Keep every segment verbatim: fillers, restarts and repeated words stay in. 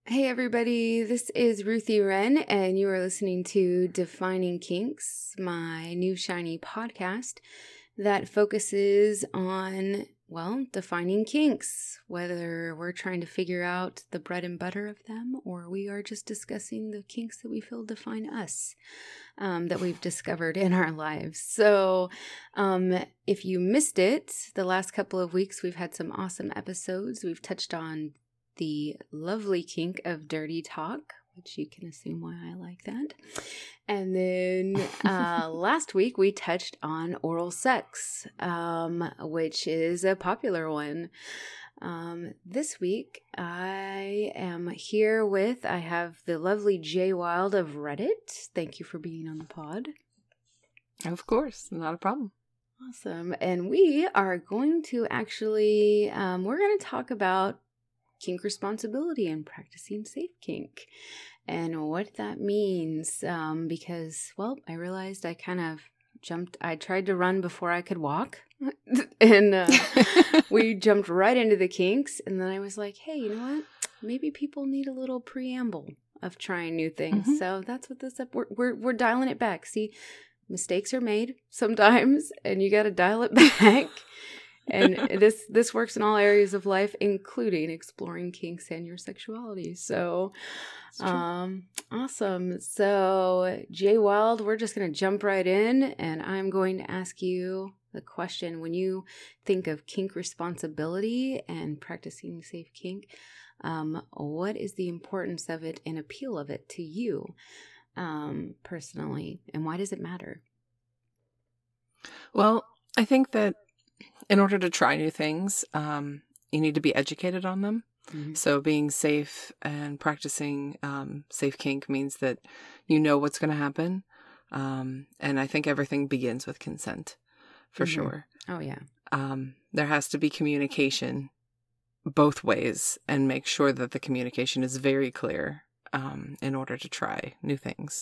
Hey everybody, this is Ruthie Wren, and you are listening to Defining Kinks, my new shiny podcast that focuses on, well, defining kinks, whether we're trying to figure out the bread and butter of them or we are just discussing the kinks that we feel define us, um, that we've discovered in our lives. So um, if you missed it, the last couple of weeks we've had some awesome episodes. We've touched on the lovely kink of dirty talk, which you can assume why I like that. And then uh, last week we touched on oral sex, um, which is a popular one. Um, this week I am here with, I have the lovely Jay Wild of Reddit. Thank you for being on the pod. Of course, not a problem. Awesome. And we are going to actually, um, we're going to talk about kink responsibility and practicing safe kink and what that means, um, because, well, I realized I kind of jumped, I tried to run before I could walk, and uh, we jumped right into the kinks, and then I was like, hey, you know what, maybe people need a little preamble of trying new things, mm-hmm. So that's what this, we're, we're, we're dialing it back. See, mistakes are made sometimes, and you got to dial it back. And this this works in all areas of life, including exploring kinks and your sexuality. So, um, awesome. So, Jay Wild, we're just going to jump right in, and I'm going to ask you the question. When you think of kink responsibility and practicing safe kink, um, what is the importance of it and appeal of it to you um, personally, and why does it matter? Well, I think that in order to try new things, um, you need to be educated on them. Mm-hmm. So being safe and practicing um, safe kink means that you know what's going to happen. Um, and I think everything begins with consent, for mm-hmm. sure. Oh, yeah. Um, there has to be communication both ways, and make sure that the communication is very clear um, in order to try new things.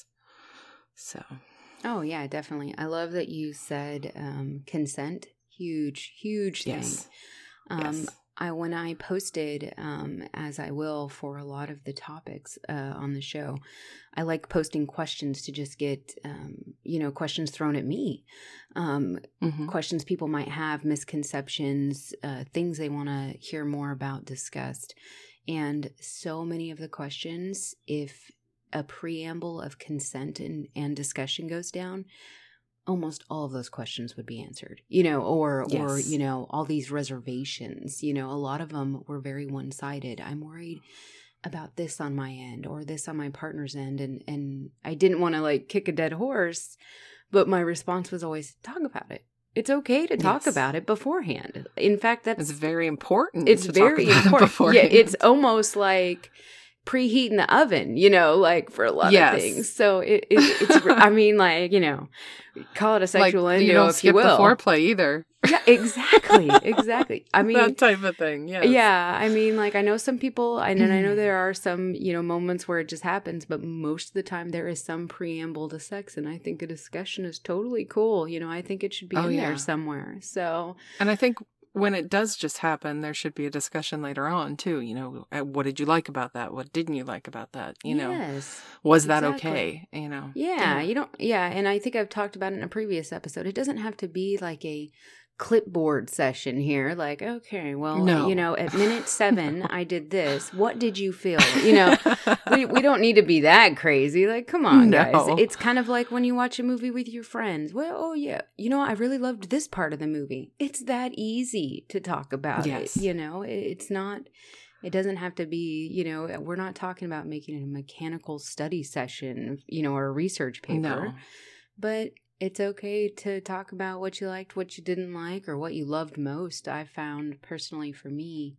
So. Oh, yeah, definitely. I love that you said um, consent. Huge, huge thing. Yes. Um, yes. I when I posted, um, as I will for a lot of the topics uh, on the show, I like posting questions to just get, um, you know, questions thrown at me, um, mm-hmm. questions people might have, misconceptions, uh, things they want to hear more about discussed. And so many of the questions, if a preamble of consent and, and discussion goes down, almost all of those questions would be answered, you know, or, yes. or, you know, all these reservations, you know, a lot of them were very one-sided. I'm worried about this on my end or this on my partner's end. And, and I didn't want to like kick a dead horse, but my response was always talk about it. It's okay to talk yes. about it beforehand. In fact, that's it's very important. It's to very talk about important. It beforehand. Yeah. It's almost like preheating the oven, you know, like for a lot yes. of things. So it, it it's, I mean, like, you know, call it a sexual like, innuendo, you don't if skip you will. The foreplay either. Yeah, exactly, exactly. I mean, that type of thing. Yes. Yeah, I mean, like I know some people, and I know there are some, you know, moments where it just happens, but most of the time there is some preamble to sex, and I think a discussion is totally cool. You know, I think it should be oh, in yeah. there somewhere. So, and I think. When it does just happen, there should be a discussion later on, too. You know, what did you like about that? What didn't you like about that? You know, yes, was that exactly. okay? You know? Yeah, yeah, you don't, yeah. And I think I've talked about it in a previous episode. It doesn't have to be like a clipboard session here. Like, okay, well, no. you know, at minute seven, I did this. What did you feel? You know, we, we don't need to be that crazy. Like, come on, guys. No. It's kind of like when you watch a movie with your friends. Well, oh, yeah. You know, I really loved this part of the movie. It's that easy to talk about yes. it. You know, it's not, it doesn't have to be, you know, we're not talking about making it a mechanical study session, you know, or a research paper. No. But it's okay to talk about what you liked, what you didn't like, or what you loved most. I found personally for me,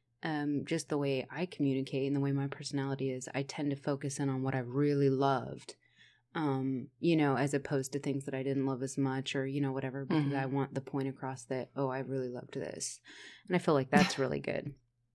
um, just the way I communicate and the way my personality is, I tend to focus in on what I really loved, um, you know, as opposed to things that I didn't love as much or, you know, whatever, because mm-hmm. I want the point across that, oh, I really loved this. And I feel like that's really good.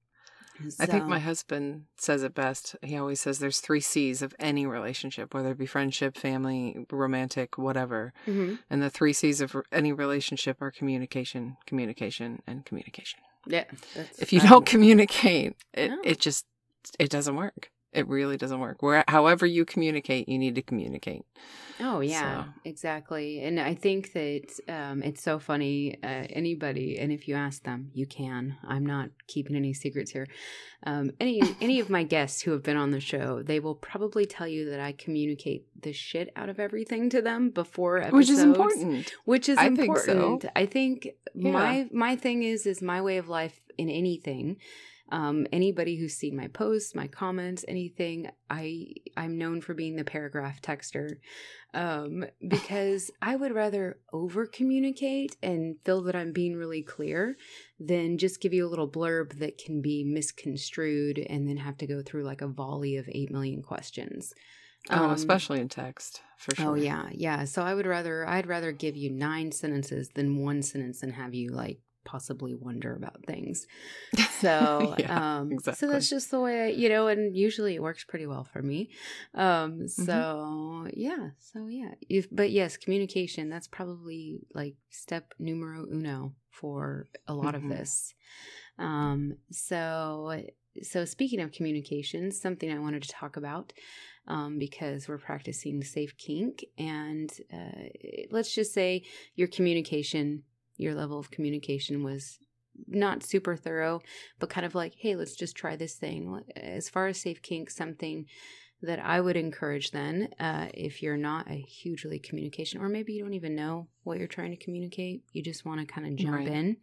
So. I think my husband says it best. He always says there's three C's of any relationship, whether it be friendship, family, romantic, whatever. Mm-hmm. And the three C's of any relationship are communication, communication, and communication. Yeah. If you don't communicate, it, no. it just, it doesn't work. It really doesn't work. Where, however you communicate, you need to communicate. Oh, yeah, So. exactly. And I think that um, it's so funny. Uh, anybody, and if you ask them, you can. I'm not keeping any secrets here. Um, any any of my guests who have been on the show, they will probably tell you that I communicate the shit out of everything to them before episodes. Which is important. Which is I important. think so. I think Yeah. my my thing is is my way of life in anything. Um, anybody who's seen my posts, my comments, anything, I, I'm known for being the paragraph texter, um, because I would rather over communicate and feel that I'm being really clear than just give you a little blurb that can be misconstrued and then have to go through like a volley of eight million questions. Oh, Um, especially in text, for sure. Oh yeah, yeah. So I would rather, I'd rather give you nine sentences than one sentence and have you like possibly wonder about things. So, yeah, um, exactly. so that's just the way, I, you know, and usually it works pretty well for me. Um, so mm-hmm. yeah, so yeah, if, but yes, communication, that's probably like step numero uno for a lot mm-hmm. of this. Um, so, so speaking of communication, something I wanted to talk about, um, because we're practicing safe kink, and, uh, let's just say your communication, your level of communication was not super thorough, but kind of like, hey, let's just try this thing. As far as safe kink, something that I would encourage then, uh, if you're not a hugely communication, or maybe you don't even know what you're trying to communicate, you just want to kind of jump right. in.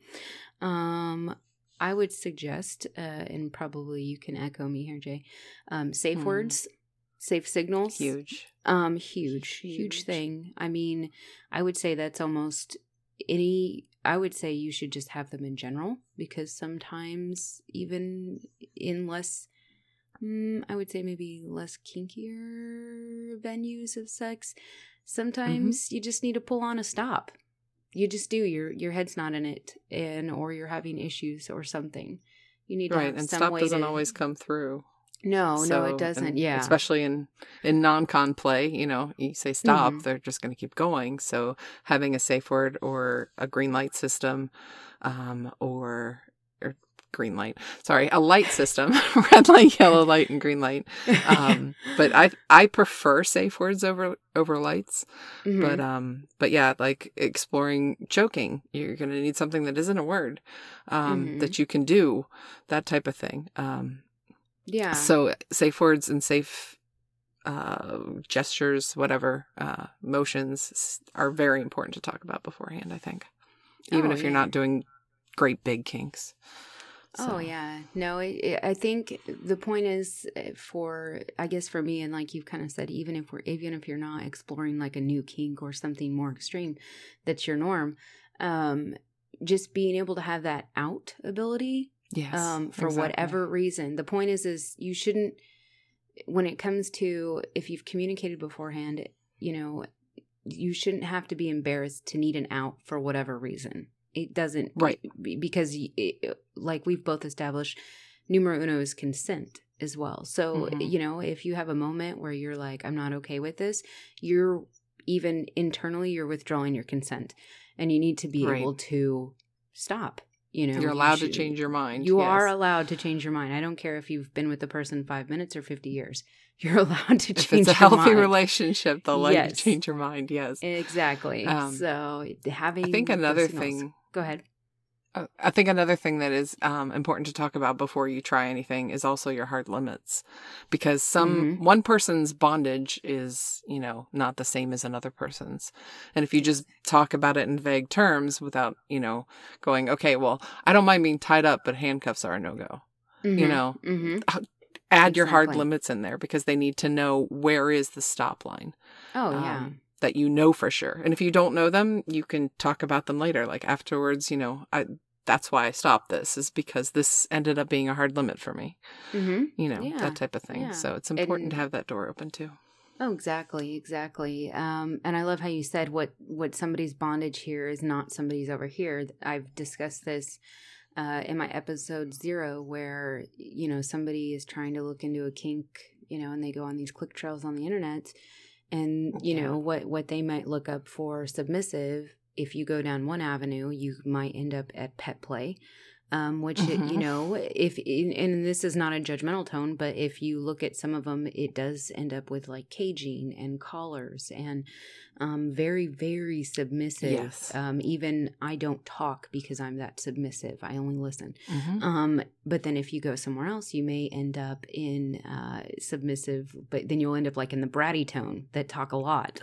Um, I would suggest, uh, and probably you can echo me here, Jay, um, safe hmm. words, safe signals. Huge. Um, huge, huge, huge thing. I mean, I would say that's almost any, I would say you should just have them in general, because sometimes even in less, mm, I would say maybe less kinkier venues of sex, sometimes mm-hmm. you just need to pull on a stop. You just do. Your your head's not in it, and or you're having issues or something. You need to right, have and some stop way doesn't to, always come through. No, so, no, it doesn't. and yeah. Especially in, in non-con play, you know, you say stop, mm-hmm. they're just going to keep going. So having a safe word or a green light system, um, or, or green light, sorry, a light system, red light, yellow light, and green light. Um, but I, I prefer safe words over, over lights. Mm-hmm. But, um, but yeah, like exploring choking, you're going to need something that isn't a word, um, mm-hmm. that you can do, that type of thing. Um, Yeah. So safe words and safe uh, gestures, whatever, uh, motions are very important to talk about beforehand, I think. Even oh, if you're yeah. not doing great big kinks. So. Oh, yeah. No, it, it, I think the point is for, I guess for me, and like you've kind of said, even if we're, even if you're not exploring like a new kink or something more extreme, that's your norm, um, just being able to have that out ability. Yes, um, for exactly. whatever reason. The point is, is you shouldn't, when it comes to, if you've communicated beforehand, you know, you shouldn't have to be embarrassed to need an out for whatever reason. It doesn't, right? Because, it, like we've both established, numero uno is consent as well. So, mm-hmm. you know, if you have a moment where you're like, I'm not okay with this, you're even internally, you're withdrawing your consent, and you need to be right. able to stop. You know, you're allowed you to change your mind. You yes. are allowed to change your mind. I don't care if you've been with the person five minutes or fifty years. You're allowed to change your mind. If it's a healthy mind. relationship, they'll let yes. you change your mind. Yes, exactly. Um, so having, I think another thing. Go ahead. I think another thing that is um, important to talk about before you try anything is also your hard limits, because some mm-hmm. one person's bondage is, you know, not the same as another person's. And if you just talk about it in vague terms without, you know, going, okay, well, I don't mind being tied up, but handcuffs are a no-go. Mm-hmm. You know, mm-hmm. add exactly. your hard limits in there, because they need to know where is the stop line. Oh, um, yeah. That you know for sure. And if you don't know them, you can talk about them later. Like afterwards, you know, I that's why I stopped this, is because this ended up being a hard limit for me. Mm-hmm. You know, yeah. that type of thing. Yeah. So it's important and, to have that door open too. Oh, exactly. Exactly. Um, and I love how you said what, what somebody's bondage here is not somebody's over here. I've discussed this uh, in my episode zero, where, you know, somebody is trying to look into a kink, you know, and they go on these click trails on the internet. And, you yeah. know, what, what they might look up for submissive, if you go down one avenue, you might end up at pet play. Um, which, Mhm. you know, if, and this is not a judgmental tone, but if you look at some of them, it does end up with like caging and collars and um, very, very submissive. Yes. Um, even I don't talk because I'm that submissive. I only listen. Mhm. Um, but then if you go somewhere else, you may end up in uh, submissive, but then you'll end up like in the bratty tone that talk a lot,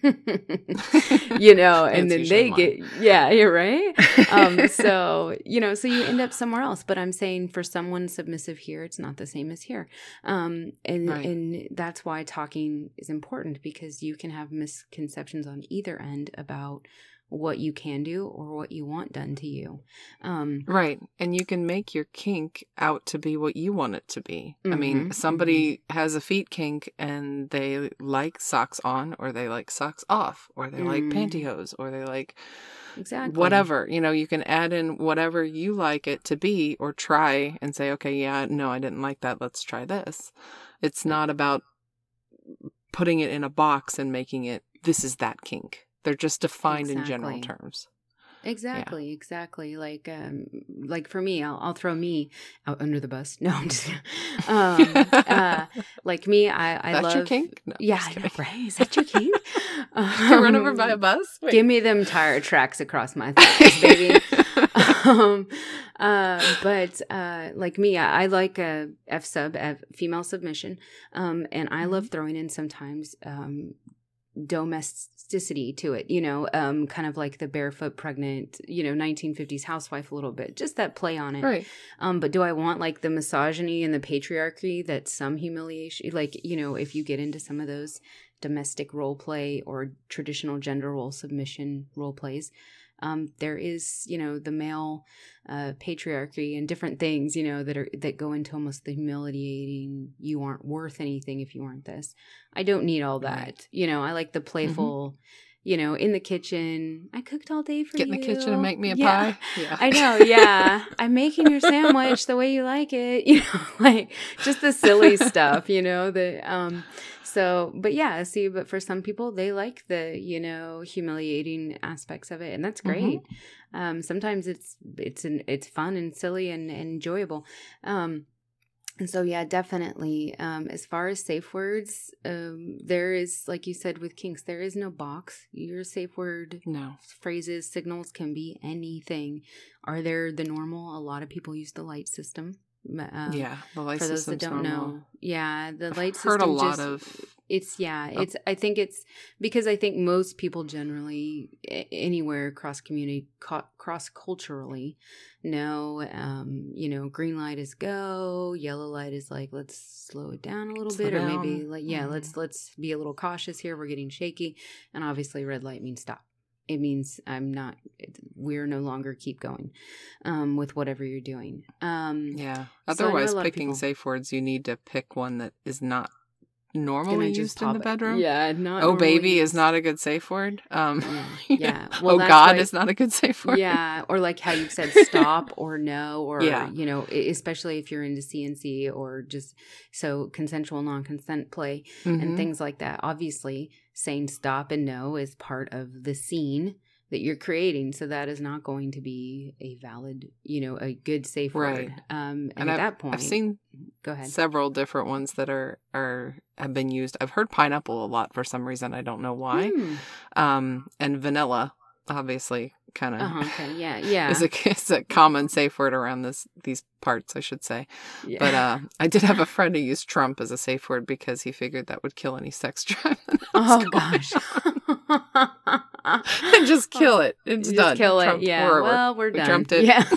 you know, and It's then usually they mine. get, yeah, you're right. Um, so, you know, so you end up somewhere else, but I'm saying for someone submissive here, it's not the same as here. Um, and, Right. and that's why talking is important, because you can have misconceptions on either end about what you can do or what you want done to you. Um, Right. And you can make your kink out to be what you want it to be. I mean, mhm, somebody has a feet kink and they like socks on, or they like socks off, or they like Mm. pantyhose, or they like exactly. whatever. You know, you can add in whatever you like it to be, or try and say, okay, yeah, no, I didn't like that. Let's try this. It's not about putting it in a box and making it, this is that kink. They're just defined in general Exactly. terms. Exactly, exactly. Like, um, like for me, I'll, I'll throw me out under the bus. No, I'm just, um, uh, like me, I, I That's love, your kink? No, yeah, just I know, kidding. right? Is that your kink? Get run over by a Um, bus? Wait. Give me them tire tracks across my thighs, baby. um, uh, but uh, like me, I, I like a F sub, F, female submission, um, and I Mhm. love throwing in sometimes um, domesticity to it, you know, um, kind of like the barefoot pregnant, you know, nineteen fifties housewife a little bit, just that play on it. Right. Um, but do I want like the misogyny and the patriarchy that some humiliation, like, you know, if you get into some of those domestic role play or traditional gender role submission role plays, um, there is, you know, the male uh, patriarchy and different things, you know, that are that go into almost the humiliating. You aren't worth anything if you aren't this. I don't need all that. Right. You know, I like the playful. You know, in the kitchen. I cooked all day for Get you. in the kitchen and make me a yeah. pie. Yeah. I know. Yeah. I'm making your sandwich the way you like it. You know, like just the silly stuff, you know, the, um, so, but yeah, see, but for some people, they like the, you know, humiliating aspects of it. And that's great. Mm-hmm. Um, sometimes it's, it's, an, it's fun and silly and, and enjoyable. Um, And so, yeah, definitely. Um, as far as safe words, um, there is, like you said, with kinks, there is no box. Your safe word No. phrases, signals can be anything. Are there the normal? A lot of people use the light system. Um, yeah, the light for those that system's don't normal. know, yeah, the I've light heard system a lot just, of. it's yeah, Oh. it's. I think it's because I think most people generally a- anywhere cross community, co- cross culturally, know, um, you know, green light is go, yellow light is like let's slow it down a little Slow bit, or down. maybe like yeah, Mhm. let's let's be a little cautious here. We're getting shaky, and obviously red light means stop. It means I'm not, we're no longer keep going um, with whatever you're doing. Um, Yeah. so I know Otherwise, a lot of picking people- safe words, you need to pick one that is not normally Gonna used just in the pop it. bedroom. Yeah, not Oh, normally baby is used. not a good safe word. Um, Yeah, you yeah. know, Well, oh, that's God why- is not a good safe word. Yeah, or like how you've said stop or no, or, Yeah. you know, e- especially if you're into C N C or just so consensual non-consent play Mhm. and things like that. Obviously, saying stop and no is part of the scene that you're creating. So that is not going to be a valid, you know, a good safe Right. word. Um, and, And at I've, that point, I've seen go ahead. several different ones that are, are have been used. I've heard pineapple a lot for some reason. I don't know why. Hmm. Um, and vanilla, obviously, kind of Uh-huh, okay, yeah, yeah. is a is a common safe word around this these parts, I should say. yeah. But uh, I did have a friend who used Trump as a safe word because he figured that would kill any sex drive. that was Oh going gosh. on. And just kill it. It's Just done. kill it. Trumped. Yeah. We're over. Well, we're We done. trumped it. Yeah.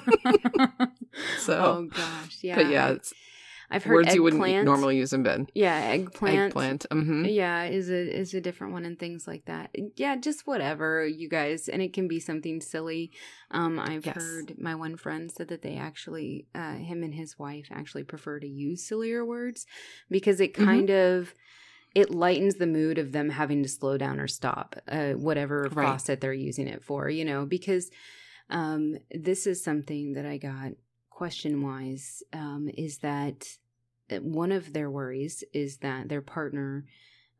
So, oh gosh. Yeah. but yeah, it's I've heard words you wouldn't eggplant. normally use in bed. Yeah, eggplant. Eggplant. Mm-hmm. Yeah, is a is a different one and things like that. Yeah, just whatever, you guys, and it can be something silly. Um, I've Yes. heard my one friend said that they actually, uh, him and his wife actually prefer to use sillier words because it Mhm. kind of it lightens the mood of them having to slow down or stop, uh, whatever Right. faucet they're using it for. You know, because um, this is something that I got question wise um, is that one of their worries is that their partner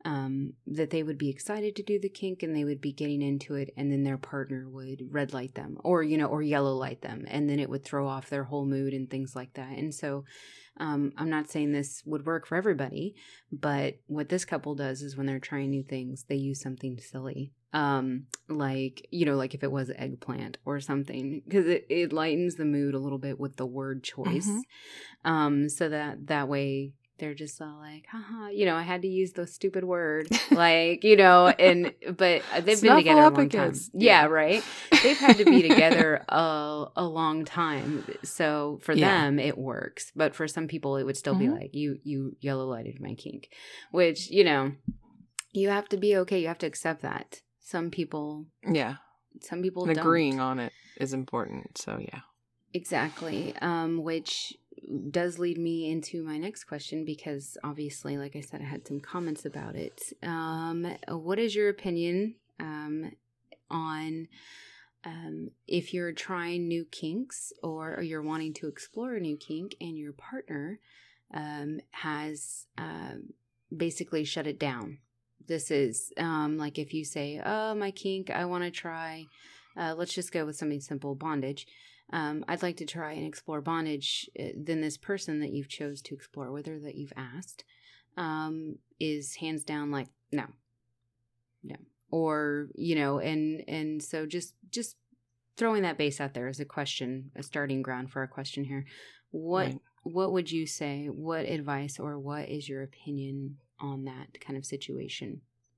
um, that they would be excited to do the kink and they would be getting into it, and then their partner would red light them or, you know, or yellow light them, and then it would throw off their whole mood and things like that. And so um, I'm not saying this would work for everybody, but what this couple does is when they're trying new things, they use something silly. Um, like, you know, like if it was eggplant or something, because it, it lightens the mood a little bit with the word choice. Mm-hmm. Um, so that, that way they're just all like, haha, you know, I had to use the stupid word, like, you know, and, but they've been together a long time. Yeah, yeah, right. They've had to be together a, a long time. So for yeah. them, it works. But for some people, it would still mm-hmm. be like, you, you yellow lighted my kink, which, you know, you have to be okay. You have to accept that. Some people, yeah, some people and don't. Agreeing on it is important. So yeah, exactly. Um, which does lead me into my next question, because obviously, like I said, I had some comments about it. Um, what is your opinion um, on um, if you're trying new kinks or, or you're wanting to explore a new kink and your partner um, has uh, basically shut it down? This is um, like if you say, oh, my kink, I want to try, uh, let's just go with something simple, bondage. Um, I'd like to try and explore bondage. Then this person that you've chose to explore, whether that you've asked, um, is hands down like, no, no. Or, you know, and, and so just, just throwing that base out there as a question, a starting ground for a question here. What, right. what would you say? What advice or what is your opinion on that kind of situation?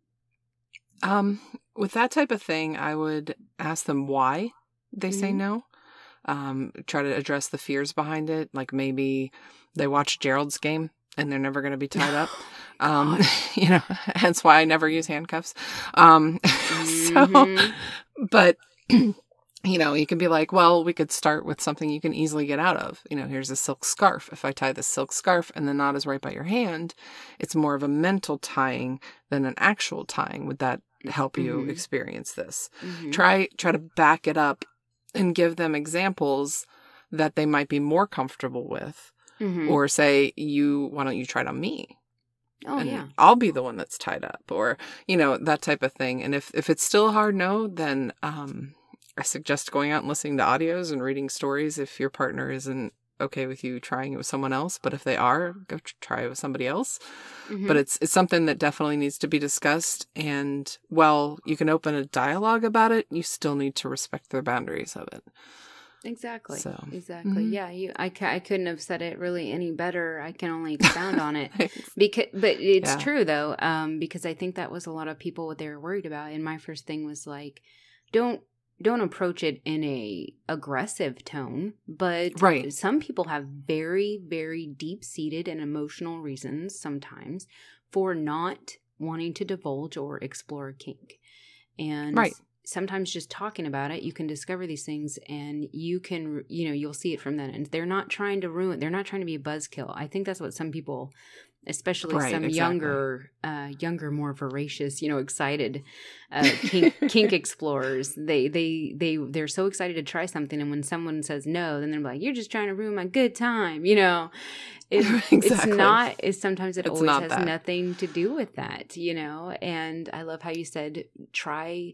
Um, with that type of thing, I would ask them why they mm-hmm. say no. Um, try to address the fears behind it. Like maybe they watch Gerald's Game and they're never going to be tied up. Um, you know, hence why I never use handcuffs. Um, mm-hmm. so, but you know, you can be like, well, we could start with something you can easily get out of. You know, here's a silk scarf. If I tie this silk scarf and the knot is right by your hand, it's more of a mental tying than an actual tying. Would that help you mm-hmm. experience this? Mm-hmm. Try, try to back it up and give them examples that they might be more comfortable with. Mm-hmm. Or say, you, why don't you try it on me? Oh, and yeah. I'll be the one that's tied up, or, you know, that type of thing. And if, if it's still a hard no, then um, I suggest going out and listening to audios and reading stories if your partner isn't okay with you trying it with someone else. But if they are, go try it with somebody else. Mm-hmm. But it's it's something that definitely needs to be discussed. And while you can open a dialogue about it, you still need to respect their boundaries of it. Exactly. So, exactly. Mm-hmm. Yeah. You, I, I couldn't have said it really any better. I can only expound on it because, but it's yeah. true though. Um, because I think that was a lot of people what they were worried about. And my first thing was like, don't, don't approach it in a aggressive tone, but right. some people have very, very deep seated and emotional reasons sometimes for not wanting to divulge or explore kink. And right. sometimes just talking about it, you can discover these things and you can, you know, you'll see it from then. And they're not trying to ruin, they're not trying to be a buzzkill. I think that's what some people, especially right, some exactly. younger, uh, younger, more voracious, you know, excited, uh, kink, kink explorers, they, they, they, they're so excited to try something. And when someone says no, then they're like, you're just trying to ruin my good time. You know, it, exactly. it's not, it's sometimes it it's always has that. nothing to do with that, you know? And I love how you said, try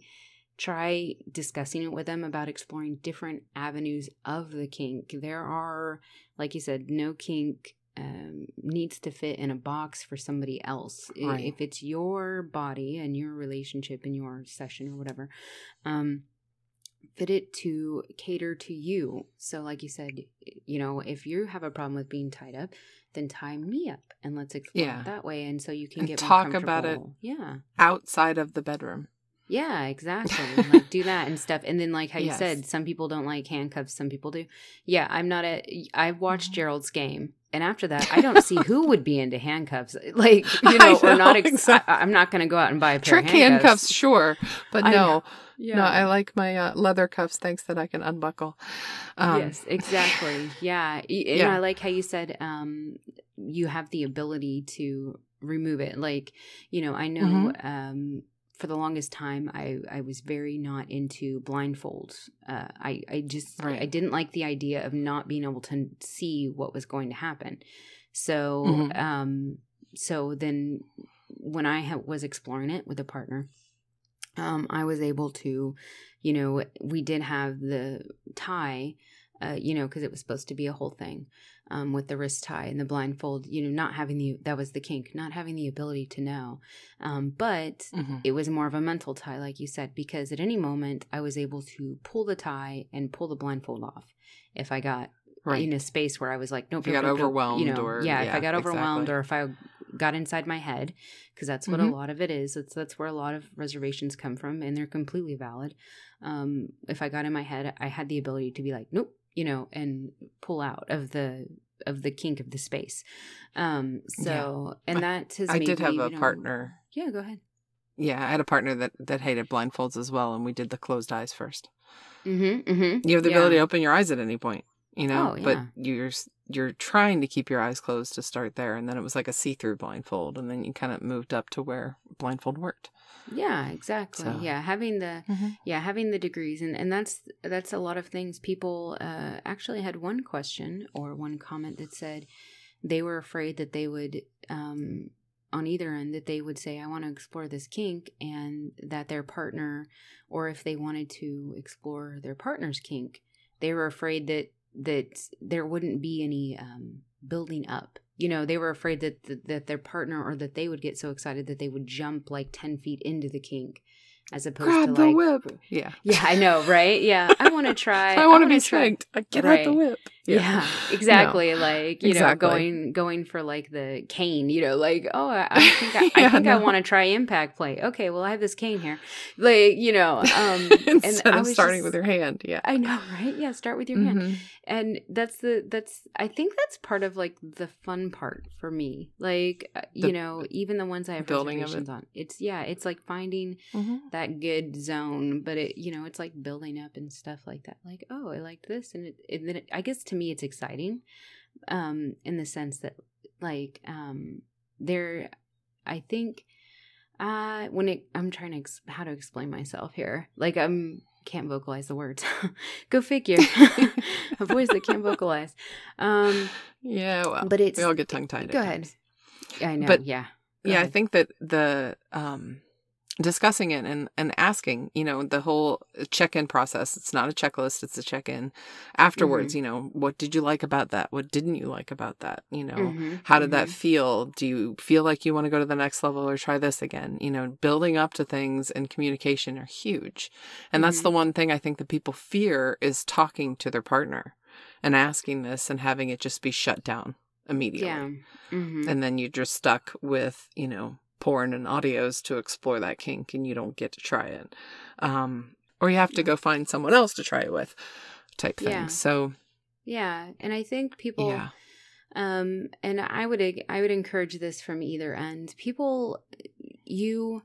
Try discussing it with them about exploring different avenues of the kink. There are, like you said, no kink um, needs to fit in a box for somebody else. Right. If it's your body and your relationship and your session or whatever, um, fit it to cater to you. So like you said, you know, if you have a problem with being tied up, then tie me up and let's explore yeah. it that way. And so you can and get talk more about it yeah. outside of the bedroom. Yeah, exactly. Like do that and stuff. And then like how you yes. said, some people don't like handcuffs, some people do. Yeah, I'm not a, I watched Gerald's Game. And after that, I don't see who would be into handcuffs. Like, you know, know or not. Ex- exactly. I, I'm not going to go out and buy a pair Trick of handcuffs. handcuffs, sure. But no. Yeah. No, I like my uh, leather cuffs, thanks that I can unbuckle. Um, yes, exactly. Yeah. And yeah. I like how you said um, you have the ability to remove it. Like, you know, I know... Mm-hmm. Um, for the longest time, I, I was very not into blindfolds. Uh, I, I just, right. I didn't like the idea of not being able to see what was going to happen. So, mm-hmm. um, so then when I ha- was exploring it with a partner, um, I was able to, you know, we did have the tie, uh, you know, because it was supposed to be a whole thing, um, with the wrist tie and the blindfold, you know, not having the, that was the kink, not having the ability to know. Um, but mm-hmm. it was more of a mental tie, like you said, because at any moment I was able to pull the tie and pull the blindfold off if I got right. in a space where I was like, nope, if you nope, got nope, overwhelmed you know, or yeah, yeah, if I got overwhelmed exactly. or if I got inside my head, because that's what mm-hmm. a lot of it is. That's, that's where a lot of reservations come from, and they're completely valid. Um, if I got in my head, I had the ability to be like, nope, you know, and pull out of the, of the kink of the space. Um, so, yeah. and that has I made did me, have a you know, partner. Yeah, go ahead. Yeah, I had a partner that, that hated blindfolds as well, and we did the closed eyes first. Mm-hmm, mm-hmm. You have the yeah. ability to open your eyes at any point, you know, oh, yeah. but you're you're trying to keep your eyes closed to start there, and then it was like a see-through blindfold, and then you kind of moved up to where blindfold worked. Yeah, exactly. So. Yeah, having the mm-hmm. yeah having the degrees, and, and that's that's a lot of things. People uh, actually had one question or one comment that said they were afraid that they would. Um, on either end, that they would say, I want to explore this kink, and that their partner, or if they wanted to explore their partner's kink, they were afraid that that there wouldn't be any um, building up. You know, they were afraid that, that that their partner or that they would get so excited that they would jump like ten feet into the kink. As opposed Grab to the like, whip. Yeah. Yeah, I know, right? Yeah. I want to try. I want to be spanked. I get right. out the whip. Yeah, yeah exactly. No. Like, you exactly. know, going going for like the cane, you know, like, oh, I, I think I, yeah, I think no. I want to try impact play. Okay, well, I have this cane here. Like, you know, um instead and I of was starting just, with your hand. Yeah. I know, right? Yeah, start with your mm-hmm. hand. And that's the that's I think that's part of like the fun part for me. Like, you the know, even the ones I have reservations on. It's yeah, it's like finding mm-hmm. that good zone, but it, you know, it's like building up and stuff like that. Like, oh, I liked this, and it, and then it, I guess to me it's exciting, um, in the sense that like, um, there, I think, uh, when it, I'm trying to ex- how to explain myself here. Like, I'm can't vocalize the words. Go figure. A voice that can't vocalize. Um, yeah, well, but it's we all get tongue tied. Go ahead. I know. But, yeah. Go yeah, ahead. I think that the um. discussing it and, and asking, you know, the whole check-in process. It's not a checklist. It's a check-in afterwards. Mm-hmm. You know, what did you like about that? What didn't you like about that? You know, mm-hmm. how did mm-hmm. that feel? Do you feel like you want to go to the next level or try this again? You know, building up to things and communication are huge. And mm-hmm. that's the one thing I think that people fear is talking to their partner and asking this and having it just be shut down immediately. Yeah. Mm-hmm. And then you're just stuck with, you know, porn and audios to explore that kink, and you don't get to try it. Um, or you have to go find someone else to try it with type thing. Yeah. So, yeah. And I think people, yeah. um, and I would, I would encourage this from either end. People, you,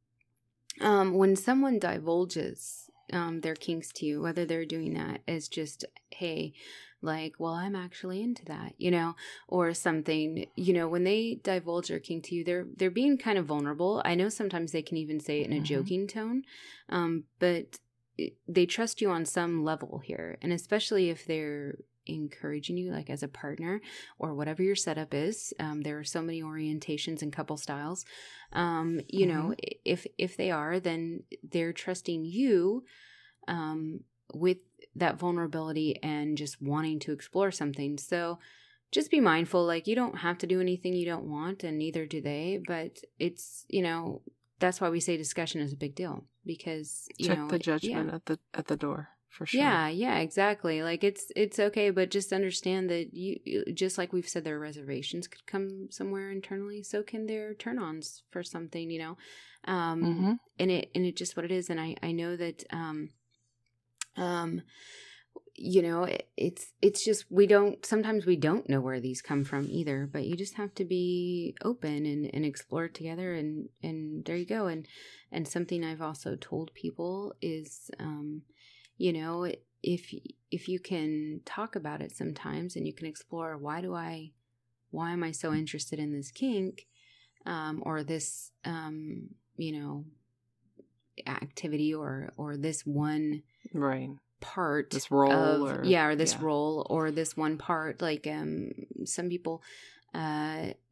um, when someone divulges, um, their kinks to you, whether they're doing that as just, hey, like, well, I'm actually into that, you know, or something, you know, when they divulge their kink to you, they're, they're being kind of vulnerable. I know sometimes they can even say it in a mm-hmm. joking tone, um, but it, they trust you on some level here. And especially if they're encouraging you, like as a partner or whatever your setup is, um, there are so many orientations and couple styles, um, you mm-hmm. know, if, if they are, then they're trusting you, um, with that vulnerability and just wanting to explore something. So just be mindful, like you don't have to do anything you don't want, and neither do they, but it's, you know, that's why we say discussion is a big deal, because, you check know, the judgment yeah. at the, at the door for sure. Yeah. Yeah, exactly. Like it's, it's okay, but just understand that you, just like we've said, their reservations could come somewhere internally. So can their turn-ons for something, you know, um, mm-hmm. and it, and it just what it is. And I, I know that, um, Um, you know, it, it's, it's just, we don't, sometimes we don't know where these come from either, but you just have to be open and, and explore it together. And, and there you go. And, and something I've also told people is, um, you know, if, if you can talk about it sometimes and you can explore, why do I, why am I so interested in this kink, um, or this, um, you know, activity or, or this one, right. part this role of, or yeah or this yeah. role or this one part, like um some people uh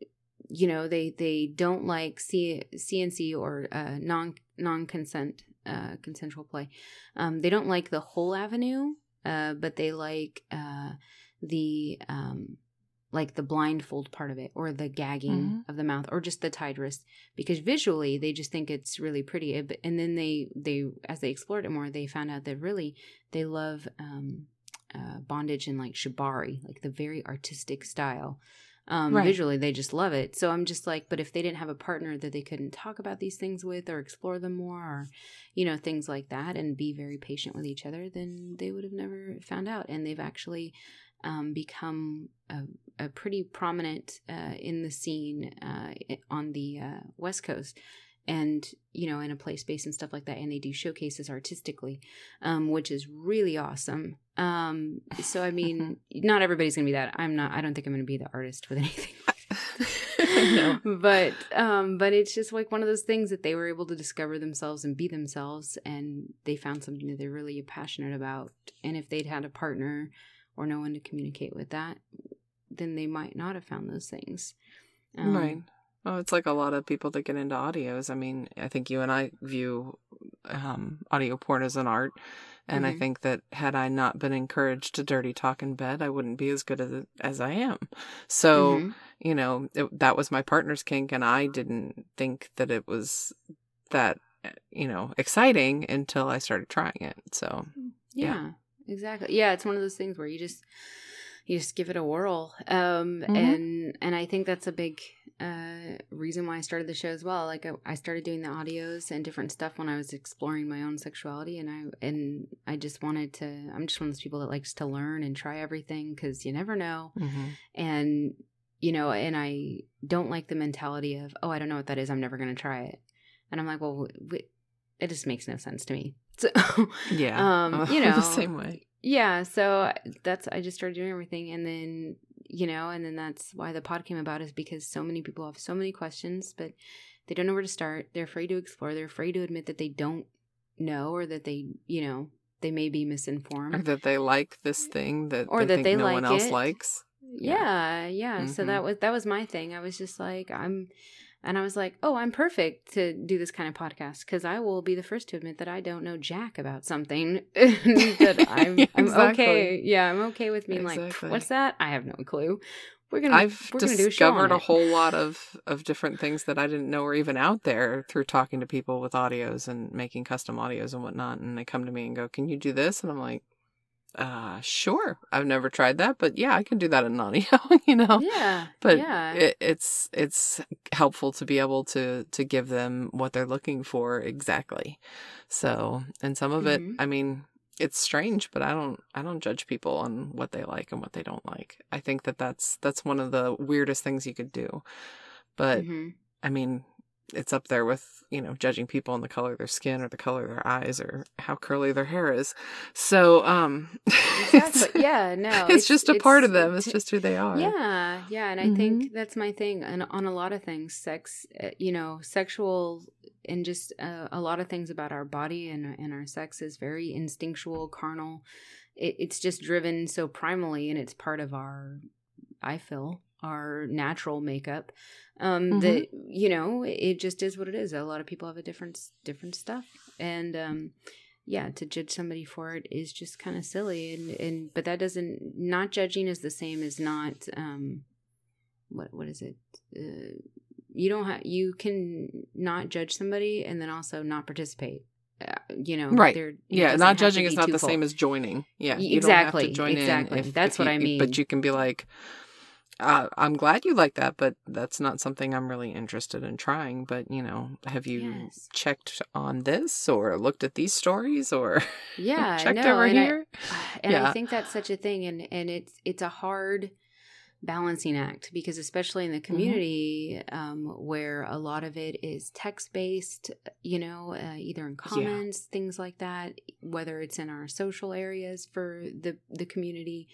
you know, they, they don't like C, CNC or uh, non, non-consent, uh, consensual play. Um, they don't like the whole avenue, uh, but they like uh, the... Um, like the blindfold part of it, or the gagging mm-hmm. of the mouth, or just the tied wrist, because visually they just think it's really pretty. And then they, they, as they explored it more, they found out that really they love um, uh, bondage and like shibari, like the very artistic style. Um, right. Visually, they just love it. So I'm just like, but if they didn't have a partner that they couldn't talk about these things with or explore them more, or, you know, things like that, and be very patient with each other, then they would have never found out. And they've actually um, become a, a pretty prominent uh, in the scene uh, on the uh, West Coast, and, you know, in a play space and stuff like that. And they do showcases artistically, um, which is really awesome. Um, so, I mean, not everybody's going to be that. I'm not, I don't think I'm going to be the artist with anything like that. No. But, um, but it's just like one of those things that they were able to discover themselves and be themselves. And they found something that they're really passionate about. And if they'd had a partner or no one to communicate with that, then they might not have found those things. Um, right. Oh, it's like a lot of people that get into audios. I mean, I think you and I view um, audio porn as an art. And mm-hmm. I think that had I not been encouraged to dirty talk in bed, I wouldn't be as good as, as I am. So, mm-hmm. you know, it, that was my partner's kink. And I didn't think that it was that, you know, exciting until I started trying it. So, yeah, yeah. exactly. Yeah, it's one of those things where you just... you just give it a whirl. Um, mm-hmm. And and I think that's a big uh, reason why I started the show as well. Like I, I started doing the audios and different stuff when I was exploring my own sexuality. And I and I just wanted to, I'm just one of those people that likes to learn and try everything because you never know. Mm-hmm. And, you know, and I don't like the mentality of, oh, I don't know what that is, I'm never going to try it. And I'm like, well, w- it just makes no sense to me. So, yeah, um, you know, the same way. Yeah, so that's, I just started doing everything, and then, you know, and then that's why the pod came about, is because so many people have so many questions, but they don't know where to start. They're afraid to explore. They're afraid to admit that they don't know, or that they, you know, they may be misinformed. Or that they like this thing that or they that think they no like one else it. likes. Yeah, yeah. yeah. Mm-hmm. So that was, that was my thing. I was just like, I'm... And I was like, oh, I'm perfect to do this kind of podcast, because I will be the first to admit that I don't know jack about something. that I'm, I'm exactly. okay. Yeah, I'm okay with being exactly. like, what's that? I have no clue. We're gonna. I've we're discovered gonna do a, show on a it. whole lot of, of different things that I didn't know were even out there through talking to people with audios and making custom audios and whatnot. And they come to me and go, "Can you do this?" And I'm like, Uh, sure. I've never tried that, but yeah, I can do that in audio, you know? Yeah. But yeah. It, it's, it's helpful to be able to, to give them what they're looking for exactly. So, and some of it, mm-hmm. I mean, it's strange, but I don't, I don't judge people on what they like and what they don't like. I think that that's, that's one of the weirdest things you could do. But mm-hmm. I mean, it's up there with, you know, judging people on the color of their skin or the color of their eyes or how curly their hair is. So, um, exactly. yeah, no, it's, it's just a it's, part of them. It's just who they are. Yeah. Yeah. And I mm-hmm. think that's my thing. And on a lot of things, sex, you know, sexual and just uh, a lot of things about our body and, and our sex is very instinctual, carnal. It, it's just driven so primally, and it's part of our, I feel, our natural makeup. Um, mm-hmm. that, you know, it just is what it is. A lot of people have a different, different stuff. And, um, yeah, to judge somebody for it is just kind of silly. And, and, but that doesn't, not judging is the same as not, um, what, what is it? Uh, you don't have, you can not judge somebody and then also not participate. Uh, you know, right? Yeah, not judging is not the full. same as joining. Yeah, you exactly. don't have to join exactly. in. If, That's if what you, I mean. But you can be like, uh, I'm glad you like that, but that's not something I'm really interested in trying. But, you know, have you yes. checked on this or looked at these stories or yeah, checked no, over and here? I, and yeah. I think that's such a thing. And, and it's, it's a hard balancing act, because especially in the community, mm-hmm. um, where a lot of it is text-based, you know, uh, either in comments, yeah. things like that, whether it's in our social areas for the, the community,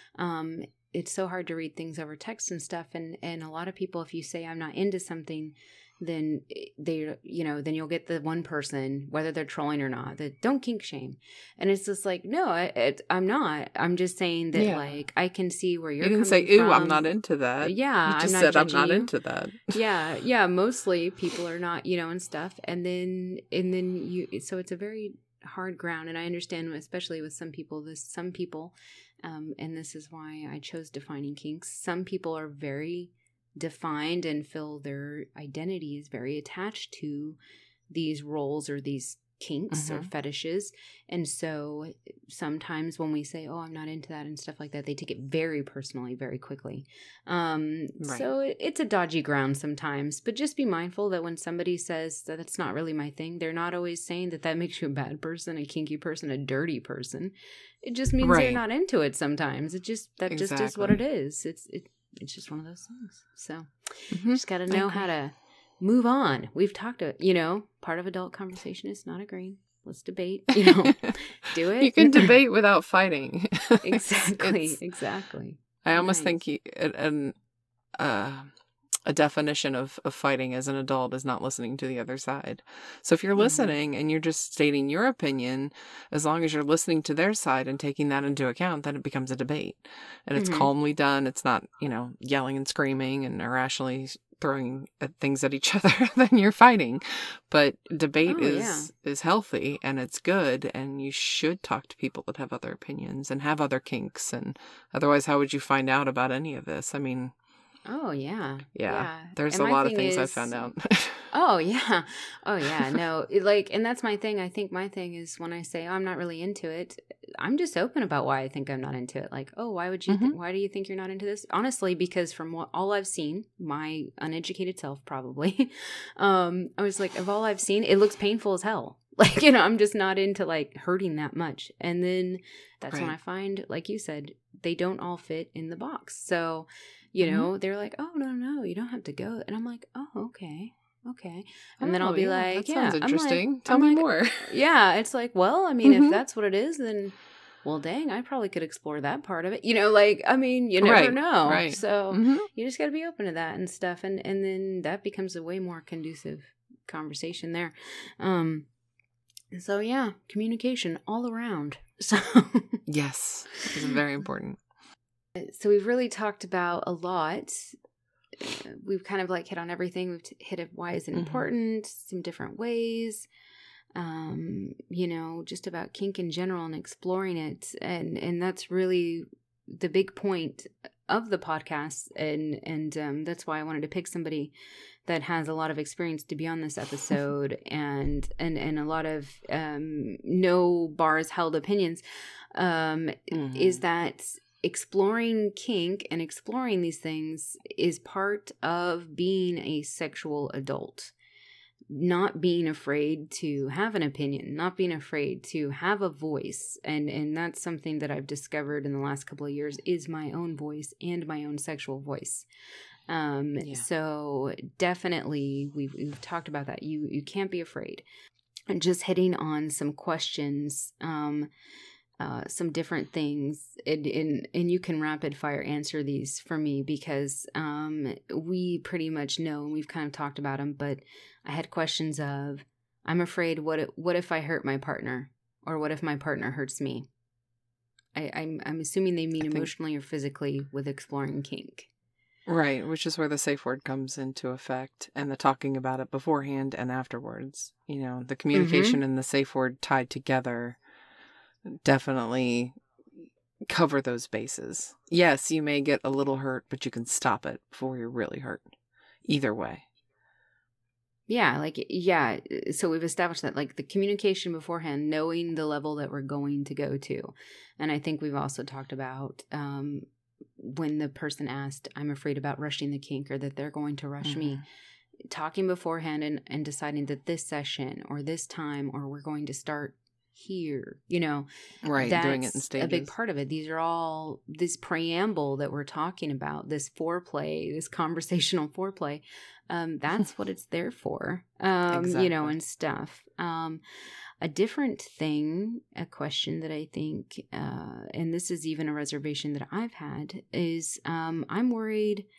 um, it's so hard to read things over text and stuff. And, and a lot of people, if you say I'm not into something, then they, you know, then you'll get the one person, whether they're trolling or not, that don't kink shame. And it's just like, no, I, it, I'm not. I'm just saying that, Yeah. like, I can see where you're You didn't coming say, ooh, from. I'm not into that. Yeah. You just I'm said, not I'm not you. into that. yeah. Yeah. Mostly people are not, you know, and stuff. And then, and then you, so it's a very hard ground. And I understand, especially with some people, this, some people, um, and this is why I chose defining kinks. Some people are very defined and feel their identity is very attached to these roles or these kinks mm-hmm. or fetishes. And so sometimes when we say, oh, I'm not into that and stuff like that, they take it very personally, very quickly. Um, right. So it, it's a dodgy ground sometimes, but just be mindful that when somebody says that it's not really my thing, they're not always saying that that makes you a bad person, a kinky person, a dirty person. It just means right. they're not into it sometimes. It just, that exactly. just is what it is. It's, it, It's just one of those things. So mm-hmm. just got to know how to move on. We've talked to, you know, part of adult conversation is not agreeing. Let's debate, you know, do it. You can debate without fighting. exactly. It's, exactly. I almost nice. think you, an, uh, a definition of, of fighting as an adult is not listening to the other side. So if you're listening mm-hmm. and you're just stating your opinion, as long as you're listening to their side and taking that into account, then it becomes a debate. And it's mm-hmm. calmly done. It's not, you know, yelling and screaming and irrationally throwing at things at each other, then you're fighting. But debate oh, is yeah. is healthy and it's good, and you should talk to people that have other opinions and have other kinks. And otherwise, how would you find out about any of this? I mean, Oh, yeah. Yeah. yeah. There's and a lot of thing things is, I found out. oh, yeah. Oh, yeah. No, it, like, and that's my thing. I think my thing is when I say, oh, I'm not really into it, I'm just open about why I think I'm not into it. Like, oh, why would you, mm-hmm. th- why do you think you're not into this? Honestly, because from what all I've seen, my uneducated self probably, um, I was like, of all I've seen, it looks painful as hell. Like, you know, I'm just not into like hurting that much. And then that's right. when I find, like you said, they don't all fit in the box. So, you know, mm-hmm. they're like, oh, no, no, you don't have to go. And I'm like, oh, okay. Okay. And oh, then I'll be yeah, like, that yeah. sounds interesting. I'm like, Tell I'm me like, more. Yeah. It's like, well, I mean, mm-hmm. if that's what it is, then, well, dang, I probably could explore that part of it. You know, like, I mean, you never right, know. Right. So mm-hmm. you just got to be open to that and stuff. And, and then that becomes a way more conducive conversation there. Um, So yeah, communication all around. So yes, it's very important. So we've really talked about a lot. We've kind of like hit on everything. We've t- hit it why is it mm-hmm. important, some different ways, um, you know, just about kink in general and exploring it. And and that's really the big point of the podcast. And, and um, that's why I wanted to pick somebody that has a lot of experience to be on this episode and, and, and a lot of um, no bars held opinions, um, mm-hmm. is that exploring kink and exploring these things is part of being a sexual adult. Not being afraid to have an opinion, not being afraid to have a voice. And, and that's something that I've discovered in the last couple of years is my own voice and my own sexual voice. Um, yeah. So definitely we've, we've talked about that. You, you can't be afraid. And just hitting on some questions, um, uh, some different things, and, and, and you can rapid fire answer these for me because, um, we pretty much know, and we've kind of talked about them, but I had questions of, I'm afraid, what if, what if I hurt my partner? Or what if my partner hurts me? I, I'm, I'm assuming they mean I emotionally think... or physically with exploring kink. Right, which is where the safe word comes into effect, and the talking about it beforehand and afterwards. You know, the communication mm-hmm. and the safe word tied together definitely cover those bases. Yes, you may get a little hurt, but you can stop it before you're really hurt. Either way. Yeah, like, yeah. So we've established that, like, the communication beforehand, knowing the level that we're going to go to. And I think we've also talked about um, when the person asked, I'm afraid about rushing the kink or that they're going to rush mm-hmm. me. Talking beforehand and, and deciding that this session or this time or we're going to start here, you know, right, that's doing it in stages. A big part of it. These are all this preamble that we're talking about, this foreplay, this conversational foreplay. Um, that's what it's there for, um, exactly. you know, and stuff. Um, a different thing, a question that I think, uh, and this is even a reservation that I've had is, um, I'm worried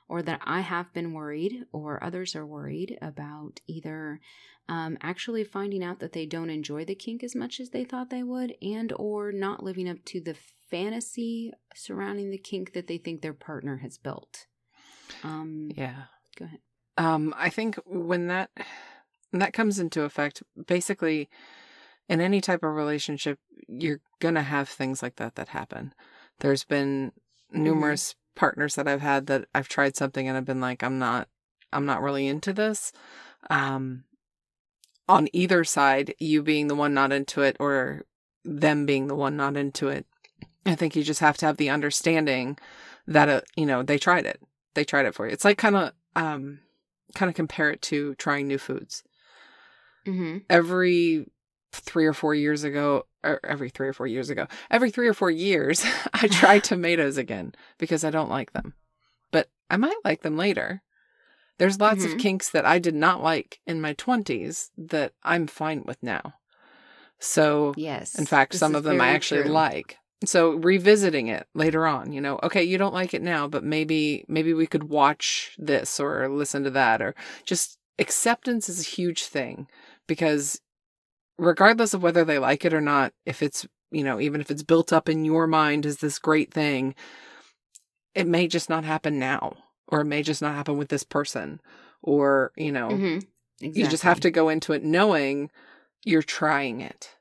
or that I have been worried or others are worried about either um, actually finding out that they don't enjoy the kink as much as they thought they would, and or not living up to the fantasy surrounding the kink that they think their partner has built. Um, yeah. Go ahead. Um, I think when that when that comes into effect, basically in any type of relationship, you're going to have things like that that happen. There's been numerous mm-hmm. partners that I've had that I've tried something and I've been like, I'm not, I'm not really into this. Um, on either side, you being the one not into it or them being the one not into it, I think you just have to have the understanding that, uh, you know, they tried it. They tried it for you. It's like kind of, um, kind of compare it to trying new foods. Mm-hmm. Every three or four years ago, or every three or four years ago, every three or four years, I try tomatoes again because I don't like them, but I might like them later. There's lots mm-hmm. of kinks that I did not like in my twenties that I'm fine with now. So, yes, in fact, some of them I actually true. like. So revisiting it later on, you know, okay, you don't like it now, but maybe, maybe we could watch this or listen to that, or just acceptance is a huge thing, because regardless of whether they like it or not, if it's, you know, even if it's built up in your mind as this great thing, it may just not happen now, or it may just not happen with this person, or, you know, mm-hmm. exactly. You just have to go into it knowing you're trying it.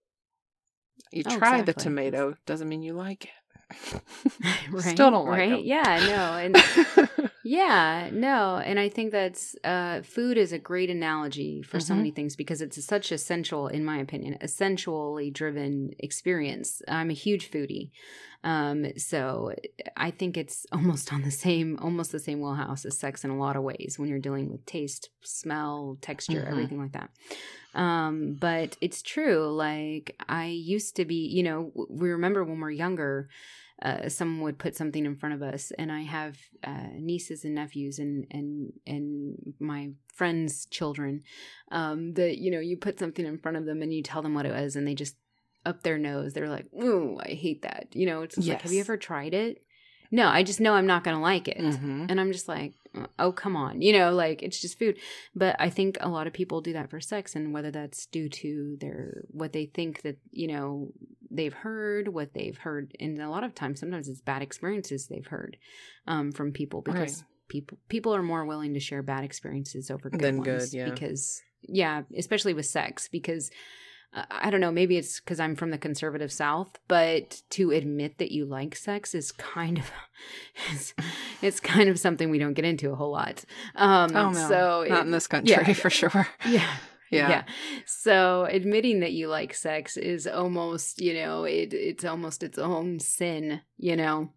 You oh, try exactly. the tomato, doesn't mean you like it. right, Still don't like right? them. Yeah, no. And yeah, no. And I think that's, uh, food is a great analogy for mm-hmm. so many things, because it's such essential, in my opinion, essentially driven experience. I'm a huge foodie. Um, so I think it's almost on the same, almost the same wheelhouse as sex in a lot of ways when you're dealing with taste, smell, texture, mm-hmm. everything like that. Um, but it's true. Like, I used to be, you know, we remember when we're younger, uh, someone would put something in front of us, and I have, uh, nieces and nephews and, and, and my friends' children, um, that, you know, you put something in front of them and you tell them what it was, and they just up their nose. They're like, ooh, I hate that. You know, it's yes. like, have you ever tried it? No, I just know I'm not going to like it. Mm-hmm. And I'm just like, oh, come on. You know, like, it's just food. But I think a lot of people do that for sex, and whether that's due to their, what they think that, you know, they've heard, what they've heard. And a lot of times, sometimes it's bad experiences they've heard um, from people, because right. people, people are more willing to share bad experiences over good than ones. Good, yeah. Because, yeah, especially with sex, because I don't know, maybe it's because I'm from the conservative South, but to admit that you like sex is kind of, it's, it's kind of something we don't get into a whole lot. Um, oh, no. So Not it, in this country, yeah, for sure. Yeah. Yeah. Yeah. So admitting that you like sex is almost, you know, it it's almost its own sin, you know.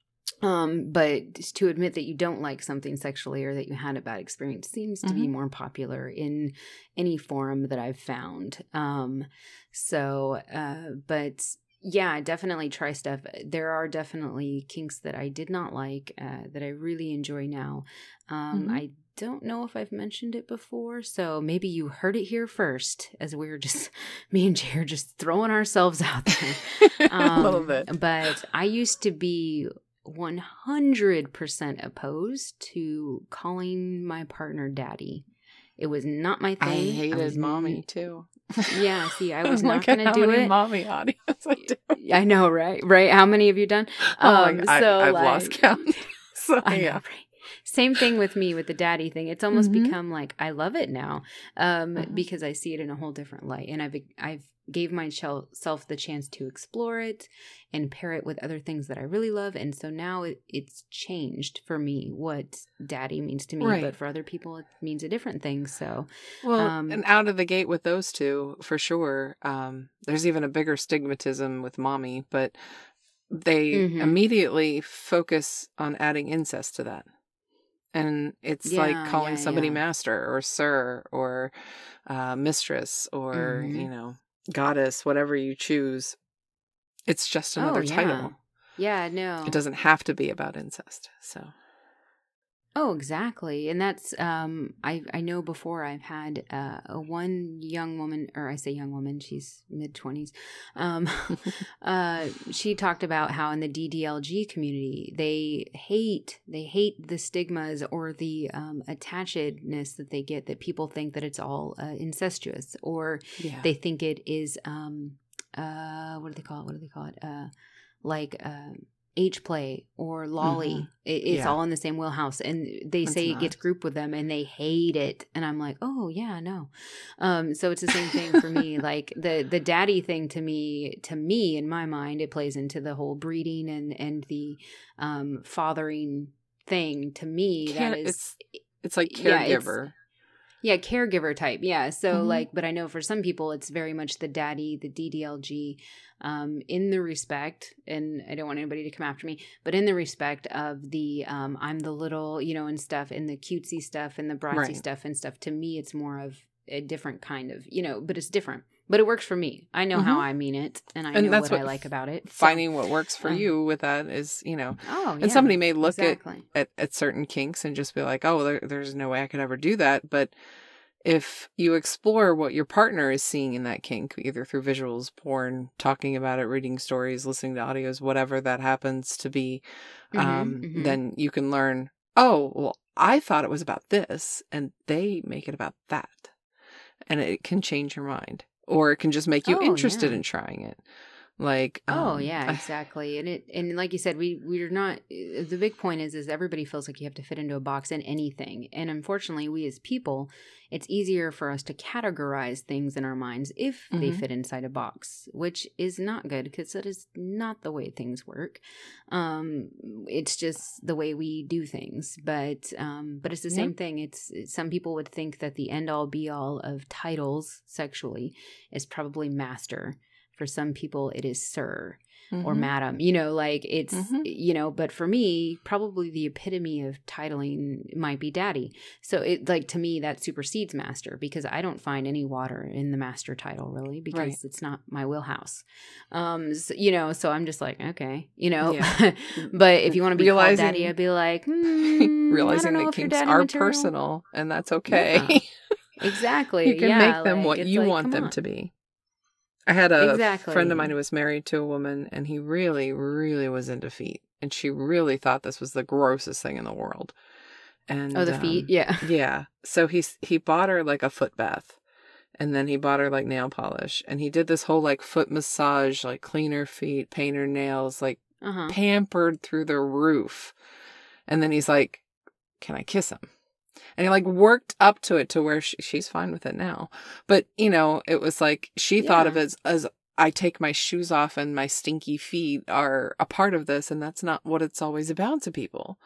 Um, but to admit that you don't like something sexually, or that you had a bad experience, seems to mm-hmm. be more popular in any forum that I've found. Um, so, uh, but yeah, definitely try stuff. There are definitely kinks that I did not like, uh, that I really enjoy now. Um, mm-hmm. I don't know if I've mentioned it before, so maybe you heard it here first, as we were just, me and Jay are just throwing ourselves out there. Um, a little bit. But I used to be one hundred percent opposed to calling my partner daddy. It was not my thing. I hated I mommy n- too. Yeah, see, I was not going to do it. Mommy audience I do. I know, right? Right? How many have you done? Oh um, my, so I, I've like, lost count. So I yeah. know, right? Same thing with me with the daddy thing. It's almost mm-hmm. become like I love it now, um, mm-hmm. because I see it in a whole different light, and I've I've gave myself the chance to explore it and pair it with other things that I really love, and so now it, it's changed for me what daddy means to me, right. but for other people it means a different thing. So, well, um, and out of the gate with those two, for sure. Um, there's even a bigger stigmatism with mommy, but they mm-hmm. immediately focus on adding incest to that. And it's yeah, like calling yeah, somebody yeah. master or sir or uh, mistress or, mm-hmm. you know, goddess, whatever you choose. It's just another oh, yeah. title. Yeah, no. It doesn't have to be about incest. So, Oh, exactly. And that's, um, I, I know before I've had uh, a one young woman, or I say young woman, she's mid twenties. Um, uh, she talked about how in the D D L G community, they hate, they hate the stigmas or the um, attachedness that they get, that people think that it's all uh, incestuous, or Yeah. they think it is, um, uh, what do they call it? What do they call it? Uh, like, uh, H play or lolly. Mm-hmm. It, it's Yeah. all in the same wheelhouse, and they It's say not. it gets grouped with them, and they hate it. And I'm like, oh yeah, no. Um, so it's the same thing for me. Like the the daddy thing to me, to me in my mind, it plays into the whole breeding and and the um, fathering thing. To me, Care- that is it's it's like yeah, it's- caregiver. yeah, caregiver type. Yeah. So Mhm. like, but I know for some people it's very much the daddy, the D D L G, um, in the respect, and I don't want anybody to come after me, but in the respect of the, um, I'm the little, you know, and stuff, and the cutesy stuff and the bratzy Right. stuff and stuff. To me, it's more of a different kind of, you know, but it's different. But it works for me. I know how Mhm. I mean it, and I And know that's what, I what like about it. So- Finding what works for um, you with that is, you know, Oh, yeah. and somebody may look exactly. at, at, at certain kinks and just be like, oh, there, there's no way I could ever do that. But if you explore what your partner is seeing in that kink, either through visuals, porn, talking about it, reading stories, listening to audios, whatever that happens to be, Mhm, um, mhm. then you can learn, oh, well, I thought it was about this, and they make it about that. And it can change your mind. Or it can just make you Oh, interested yeah. in trying it. Like, Oh um, yeah, I- exactly. And it and like you said, we we're not. The big point is is everybody feels like you have to fit into a box in anything, and unfortunately, we as people, it's easier for us to categorize things in our minds if they Mhm. fit inside a box, which is not good because that is not the way things work. Um, it's just the way we do things, but um, but it's the Yeah. same thing. It's some people would think that the end all be all of titles sexually is probably master. For some people, it is sir or Mhm. madam, you know, like it's, Mhm. you know, but for me, probably the epitome of titling might be daddy. So it, like, to me, that supersedes master because I don't find any water in the master title really because Right. it's not my wheelhouse. Um, so, you know, so I'm just like, okay, you know, Yeah. but if you want to be Realizing- called daddy, I'd be like, hmm, Realizing I don't know that if you're kinks daddy are material. personal, and that's okay. Exactly. You can yeah, make them like, what it's you like, want come them on. to be. I had a Exactly. friend of mine who was married to a woman, and he really, really was into feet. And she really thought this was the grossest thing in the world. And Oh, the feet? um, Yeah. yeah. So he he bought her like a foot bath, and then he bought her like nail polish, and he did this whole like foot massage, like clean her feet, paint her nails, like Uh-huh. pampered through the roof. And then he's like, "Can I kiss him?" And he like worked up to it to where she, she's fine with it now. But, you know, it was like she thought of Yeah. it as, as I take my shoes off and my stinky feet are a part of this. And that's not what it's always about to people.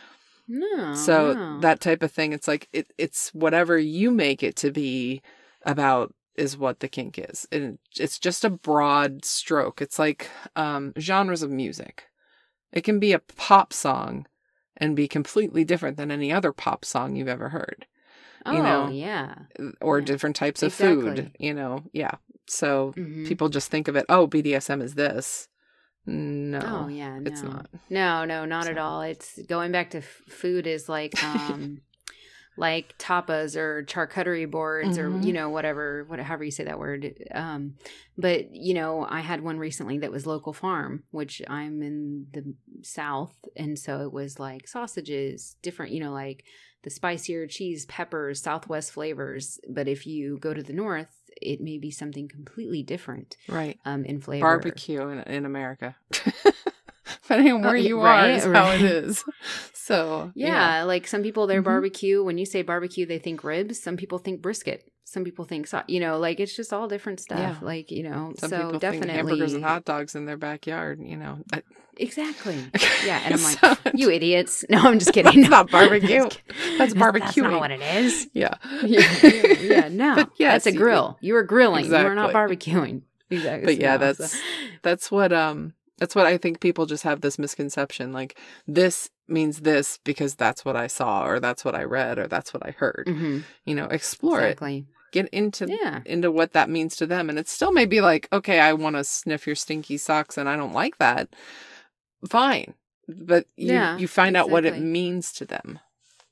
No. So no. that type of thing, it's like it, it's whatever you make it to be about is what the kink is. And it's just a broad stroke. It's like um, genres of music. It can be a pop song and be completely different than any other pop song you've ever heard. Oh, you know, yeah. or Yeah. different types of Exactly. food, you know. Yeah. So Mhm. people just think of it, oh, B D S M is this. No. Oh, yeah. No. It's not. No, no, not It's at not. all. It's going back to f- food is like, um, like tapas or charcuterie boards or, Mhm. you know, whatever, what, however you say that word. Um, but, you know, I had one recently that was local farm, which I'm in the South. And so it was like sausages, different, you know, like the spicier cheese, peppers, Southwest flavors. But if you go to the North, it may be something completely different Right. um, in flavor. Barbecue in, in America. Depending on where Oh, you right, are is how right. it is. So, Yeah, like some people, their Mhm. barbecue, when you say barbecue, they think ribs. Some people think brisket. Some people think, so- you know, like it's just all different stuff. Yeah. Like, you know, Some so people definitely. think hamburgers and hot dogs in their backyard, you know. I- Exactly. Yeah. And I'm like, So- you idiots. No, I'm just kidding. That's No, not barbecue. I'm just kidding. That's barbecuing. That's not what it is. Yeah. Yeah. Yeah. yeah, no. But yes, that's a you- grill. You were grilling. You were not Exactly. barbecuing. Exactly. But yeah, No, that's so- that's what um that's what I think people just have this misconception, like this means this because that's what I saw or that's what I read or that's what I heard. Mhm. You know, explore it. Exactly. Get into Yeah. into what that means to them, and it still may be like, okay, I want to sniff your stinky socks and I don't like that. Fine. But you Yeah, you find out what it exactly. means to them.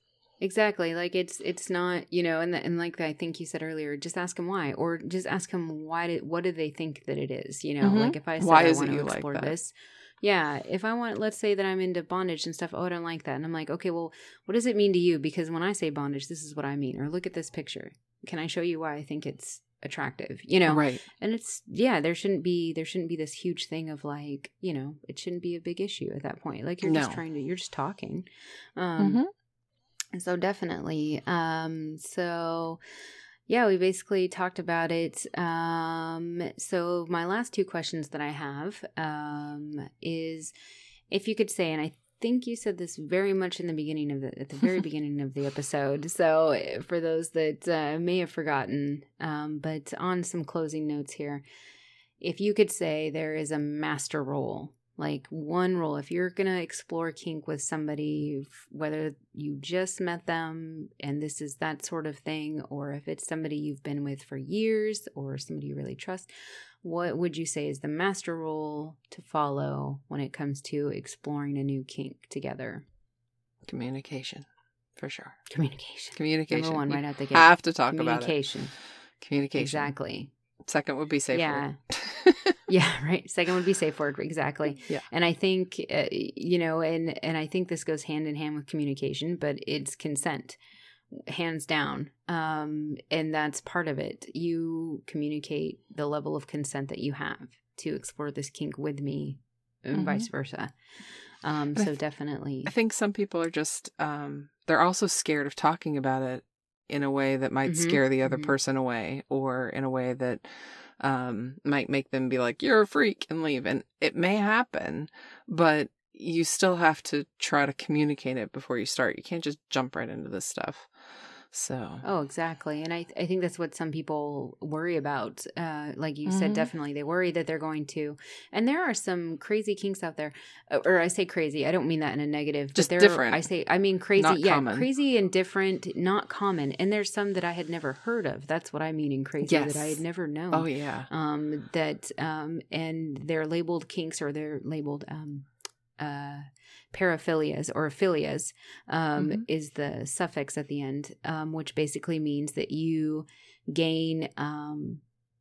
Exactly. Like it's it's not, you know, and the, and like I think you said earlier, just ask them why, or just ask them why did what do they think that it is, you know? Mm-hmm. Like if I said why I is want it to you explore like that? this, yeah. If I want, let's say that I'm into bondage and stuff. Oh, I don't like that, and I'm like, okay, well, what does it mean to you? Because when I say bondage, this is what I mean. Or look at this picture. Can I show you why I think it's attractive? You know, Right. and it's yeah. There shouldn't be there shouldn't be this huge thing of like, you know, it shouldn't be a big issue at that point. Like you're No. just trying to you're just talking. Um, Mm-hmm. So definitely. Um, so yeah, we basically talked about it. Um, so my last two questions that I have um, is if you could say, and I think you said this very much in the beginning of the at the very beginning of the episode. So for those that uh, may have forgotten, um, but on some closing notes here, if you could say there is a master role. Like one role, if you're going to explore kink with somebody, whether you just met them and this is that sort of thing, or if it's somebody you've been with for years or somebody you really trust, what would you say is the master role to follow when it comes to exploring a new kink together? Communication, for sure. Communication. Communication. Number one, you right out the gate. have to talk about it. Communication. Communication. Exactly. Second would be safe Yeah. word. Yeah, right. Second would be safe word. Exactly. Yeah. And I think, uh, you know, and, and I think this goes hand in hand with communication, but it's consent, hands down. Um, and that's part of it. You communicate the level of consent that you have to explore this kink with me and Mm-hmm. vice versa. Um, I so th- definitely. I think some people are just, um, they're also scared of talking about it in a way that might Mhm, scare the other mhm. person away, or in a way that um, might make them be like, you're a freak, and leave. And it may happen, but you still have to try to communicate it before you start. You can't just jump right into this stuff. So. Oh, exactly. And I, th- I think that's what some people worry about. Uh, like you said, Mhm. definitely they worry that they're going to, and there are some crazy kinks out there, Uh, or I say crazy, I don't mean that in a negative, Just but there, different. I say, I mean crazy. Not yeah. common. Crazy and different, not common. And there's some that I had never heard of. That's what I mean in crazy, Yes. that I had never known. Oh, yeah. Um, that, um, and they're labeled kinks, or they're labeled, um, uh, paraphilias or philias, um, Mhm. is the suffix at the end, um, which basically means that you gain, um,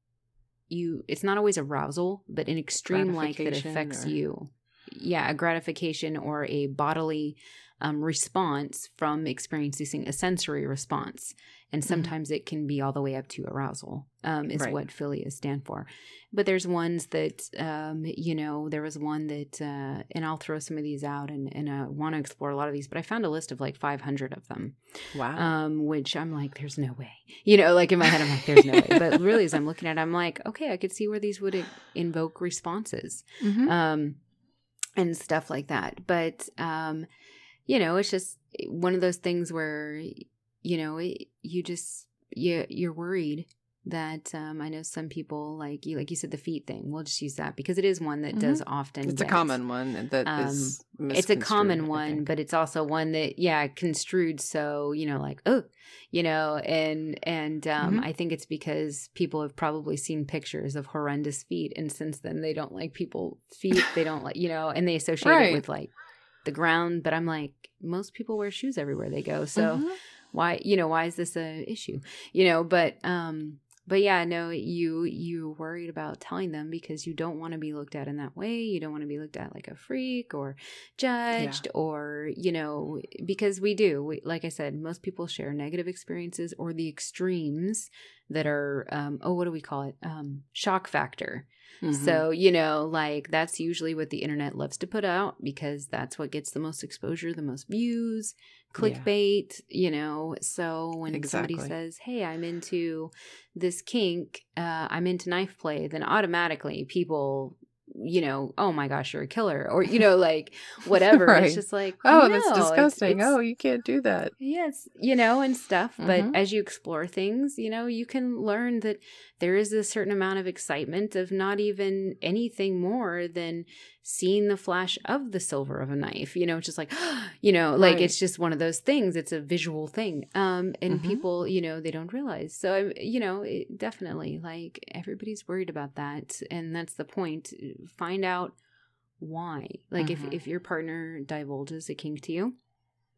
you, it's not always arousal, but an extreme like that Gratification affects or- you. Yeah, a gratification or a bodily um, response from experiencing a sensory response. And sometimes it can be all the way up to arousal, um, is Right. what philias stand for. But there's ones that, um, you know, there was one that, uh, and I'll throw some of these out, and, and I want to explore a lot of these, but I found a list of like five hundred of them. Wow. Um, which I'm like, there's no way, you know, like in my head, I'm like, there's no way. But really, as I'm looking at it, I'm like, okay, I could see where these would invoke responses. Mhm. Um, and stuff like that. But, um, you know, it's just one of those things where, you know, it, you just, you, you're worried that, um, I know some people like you, like you said, the feet thing, we'll just use that because it is one that Mhm. does often It's a get- common one that Um, is it's a common misconstrued, I one, think. but it's also one that, yeah, construed. So, you know, like, oh, you know, and, and, um, Mhm. I think it's because people have probably seen pictures of horrendous feet. And since then they don't like people feet. They don't like, you know, and they associate Right. it with like the ground. But I'm like, most people wear shoes everywhere they go. So Mhm. why, you know, why is this a issue, you know, but, um, but yeah, no, you, you worried about telling them because you don't want to be looked at in that way. You don't want to be looked at like a freak or judged or, you know, because we do, we, like I said, most people share negative experiences or the extremes that are, um, oh, what do we call it? Um, shock factor. Mhm. So, you know, like that's usually what the internet loves to put out because that's what gets the most exposure, the most views, clickbait, you know. So when Exactly. somebody says, hey, I'm into this kink, uh, I'm into knife play, then automatically people, you know, oh my gosh, you're a killer, or, you know, like whatever. Right. It's just like, Oh, no, that's it's- disgusting. it's- oh, you can't do that. Yes, you know, and stuff. But Mhm. as you explore things, you know, you can learn that there is a certain amount of excitement of not even anything more than seeing the flash of the silver of a knife. You know, it's just like, you know, like Right. it's just one of those things. It's a visual thing. Um, and Mhm. people, you know, they don't realize. So, I, you know, it, definitely, like everybody's worried about that, and that's the point. Find out why. Like, Mhm. if if your partner divulges a kink to you,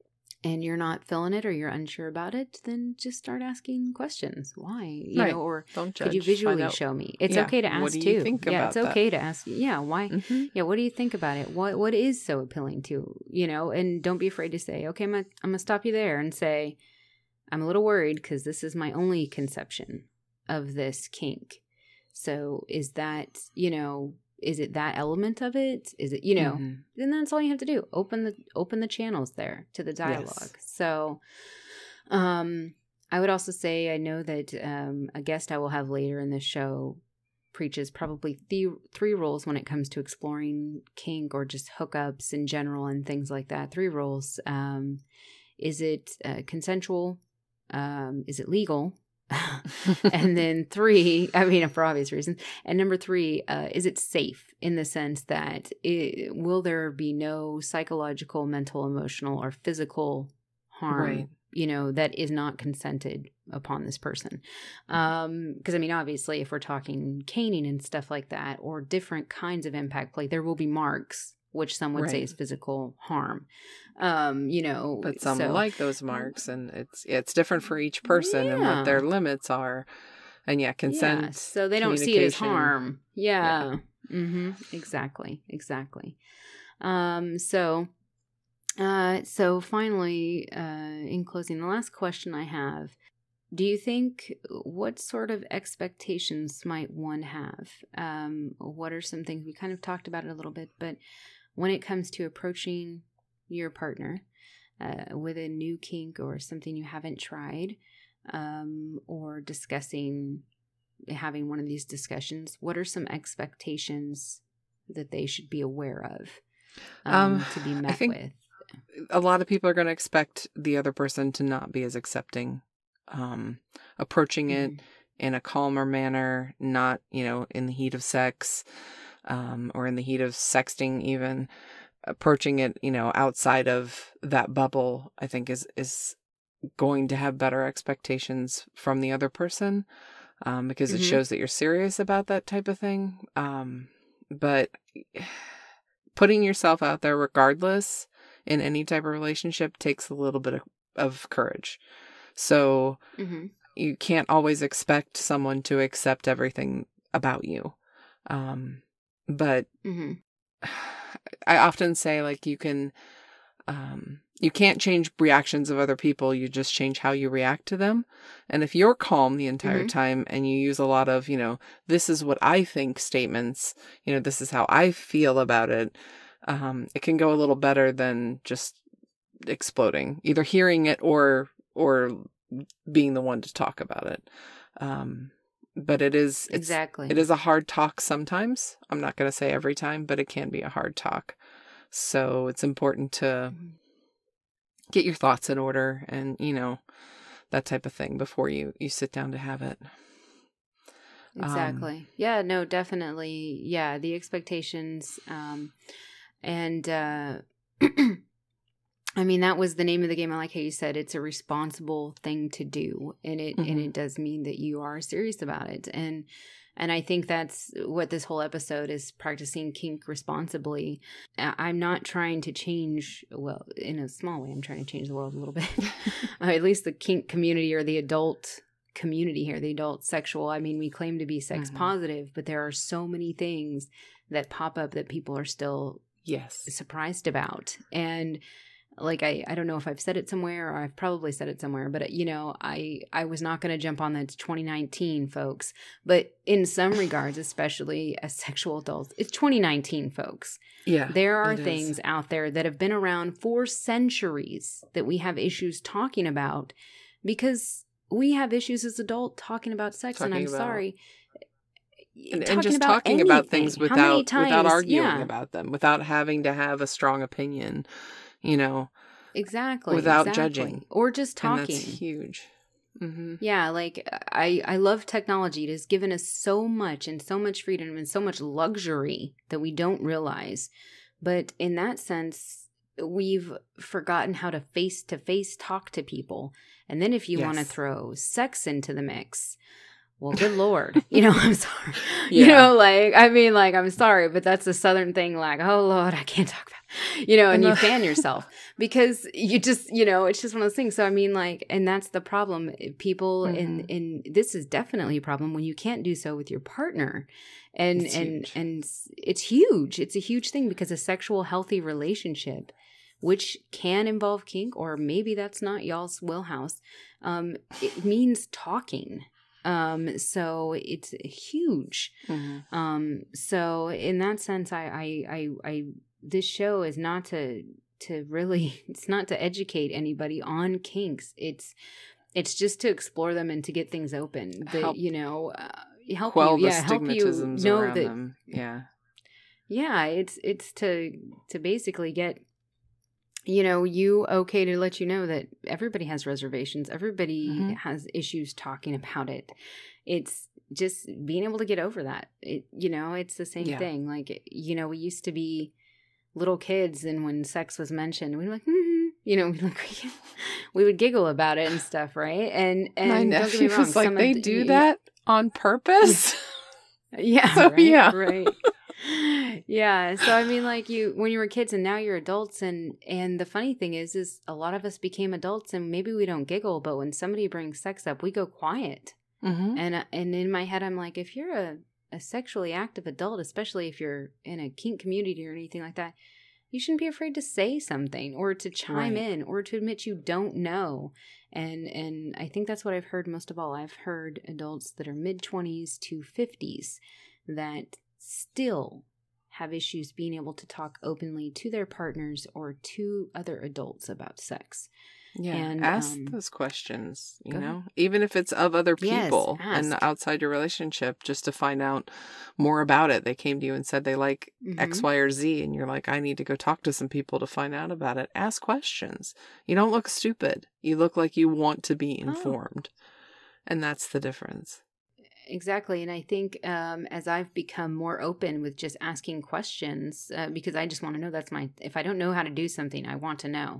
and you're not feeling it or you're unsure about it, then just start asking questions. Why? You Right. know, or Don't could you judge. visually Find out- show me? It's Yeah. okay to ask What do you too. think yeah, about it's that? okay to ask. Yeah, why? Mhm. Yeah, what do you think about it? What what is so appealing to you know? And don't be afraid to say, okay, I'm gonna, I'm gonna stop you there and say, I'm a little worried because this is my only conception of this kink. So is that you know? Is it that element of it? Is it, you know, Mhm. then that's all you have to do. Open the, open the channels there to the dialogue. Yes. So, um, I would also say, I know that, um, a guest I will have later in the show preaches probably th- three rules when it comes to exploring kink or just hookups in general and things like that. Three rules. Um, is it uh, consensual? Um, is it legal? And then three, I mean, for obvious reasons. And number three, uh, is it safe in the sense that it, will there be no psychological, mental, emotional, or physical harm, Right. you know, that is not consented upon this person? Um, because I mean, obviously, if we're talking caning and stuff like that, or different kinds of impact play, there will be marks, which some would say Right. is physical harm. Um, you know, But some so, like those marks, and it's it's different for each person and what their Yeah. limits are. And yeah, consent. Yeah, so they don't see it as communication. harm. Yeah. Mm-hmm. Exactly. Exactly. Um, so, uh, so finally, uh, in closing, the last question I have, do you think, what sort of expectations might one have? Um, what are some things, we kind of talked about it a little bit, but when it comes to approaching your partner, uh, with a new kink or something you haven't tried, um, or discussing having one of these discussions, what are some expectations that they should be aware of, um, Um, to be I met think with? a lot of people are going to expect the other person to not be as accepting, um, approaching it Mhm. in a calmer manner, not, you know, in the heat of sex, um, or in the heat of sexting, even approaching it, you know, outside of that bubble, I think is, is going to have better expectations from the other person, um, because it Mhm. shows that you're serious about that type of thing. Um, but putting yourself out there regardless in any type of relationship takes a little bit of, of courage. So Mhm. you can't always expect someone to accept everything about you. Um, but Mhm. I often say, like, you can, um, you can't change reactions of other people. You just change how you react to them. And if you're calm the entire Mhm. time and you use a lot of, you know, this is what I think statements, you know, this is how I feel about it, um, it can go a little better than just exploding, either hearing it or, or being the one to talk about it. Um, but it is, it's, Exactly. it is a hard talk sometimes. I'm not going to say every time, but it can be a hard talk. So it's important to Mhm. get your thoughts in order and, you know, that type of thing before you, you sit down to have it. Exactly. Um, yeah, no, definitely. Yeah, the expectations, um, and, uh, I mean, that was the name of the game. I like how you said it's a responsible thing to do, and it and mhm. it does mean that you are serious about it. And and I think that's what this whole episode is, practicing kink responsibly. I- I'm not trying to change, well, in a small way, I'm trying to change the world a little bit. uh, at least the kink community, or the adult community here, the adult sexual. I mean, we claim to be sex Mhm. positive, but there are so many things that pop up that people are still Yes. surprised about. And like, I, I don't know if I've said it somewhere, or I've probably said it somewhere, but you know, I, I was not going to jump on that. It's twenty nineteen, folks. But in some regards, especially as sexual adults, it's twenty nineteen, folks. Yeah. There are it is. things out there that have been around for centuries that we have issues talking about, because we have issues as adults talking about sex. Talking and I'm about- sorry. And, and talking just about talking about anything. things How many without without times- arguing yeah. about them, without having to have a strong opinion, you know, Exactly. without exactly. judging. Or just and talking. that's huge. Mm-hmm. Yeah, like I, I love technology. It has given us so much, and so much freedom, and so much luxury that we don't realize. But in that sense, we've forgotten how to face to face talk to people. And then if you want to Yes. throw sex into the mix, well, good Lord, you know, I'm sorry. Yeah. You know, like, I mean, like, I'm sorry, but that's a Southern thing. Like, oh Lord, I can't talk about it. You know, and, and the- you fan yourself because you just, you know, it's just one of those things. So, I mean, like, and that's the problem. People mm-hmm. in, in, this is definitely a problem when you can't do so with your partner. And, it's and, huge. and it's huge. It's a huge thing because a sexual healthy relationship, which can involve kink, or maybe that's not y'all's wheelhouse, um, it means talking. Um, so it's huge. Mm-hmm. Um, so in that sense, I, I, I, I, this show is not to, to really, it's not to educate anybody on kinks. It's, it's just to explore them and to get things open. That, help, you know, uh, help quell you, the yeah, help you know around that, them. Yeah. Yeah. It's, it's to, to basically get, you know, you okay to let you know that everybody has reservations. Everybody mm-hmm. has issues talking about it. It's just being able to get over that. It, you know, it's the same yeah. thing. Like, you know, we used to be little kids, and when sex was mentioned, we'd be like, mm-hmm. you know, we'd like, we would giggle about it and stuff, right? And and my don't nephew get me wrong, was like, some they of, do that on purpose. Yeah, so, right, yeah, right. Yeah, so I mean, like, you when you were kids and now you're adults, and and the funny thing is is a lot of us became adults and maybe we don't giggle, but when somebody brings sex up, we go quiet. Mm-hmm. And and in my head I'm like, if you're a, a sexually active adult, especially if you're in a kink community or anything like that, you shouldn't be afraid to say something or to chime right. in or to admit you don't know. And and I think that's what I've heard most of all. I've heard adults that are mid-twenties to fifties that still have issues being able to talk openly to their partners or to other adults about sex. Yeah, and, ask um, those questions, you know, ahead. even if it's of other people yes, and outside your relationship, just to find out more about it. They came to you and said they like mm-hmm. X, Y, or Z, and you're like, I need to go talk to some people to find out about it. Ask questions. You don't look stupid. You look like you want to be informed. Oh. And that's the difference. Exactly. And I think um, as I've become more open with just asking questions, uh, because I just want to know, that's my, if I don't know how to do something, I want to know,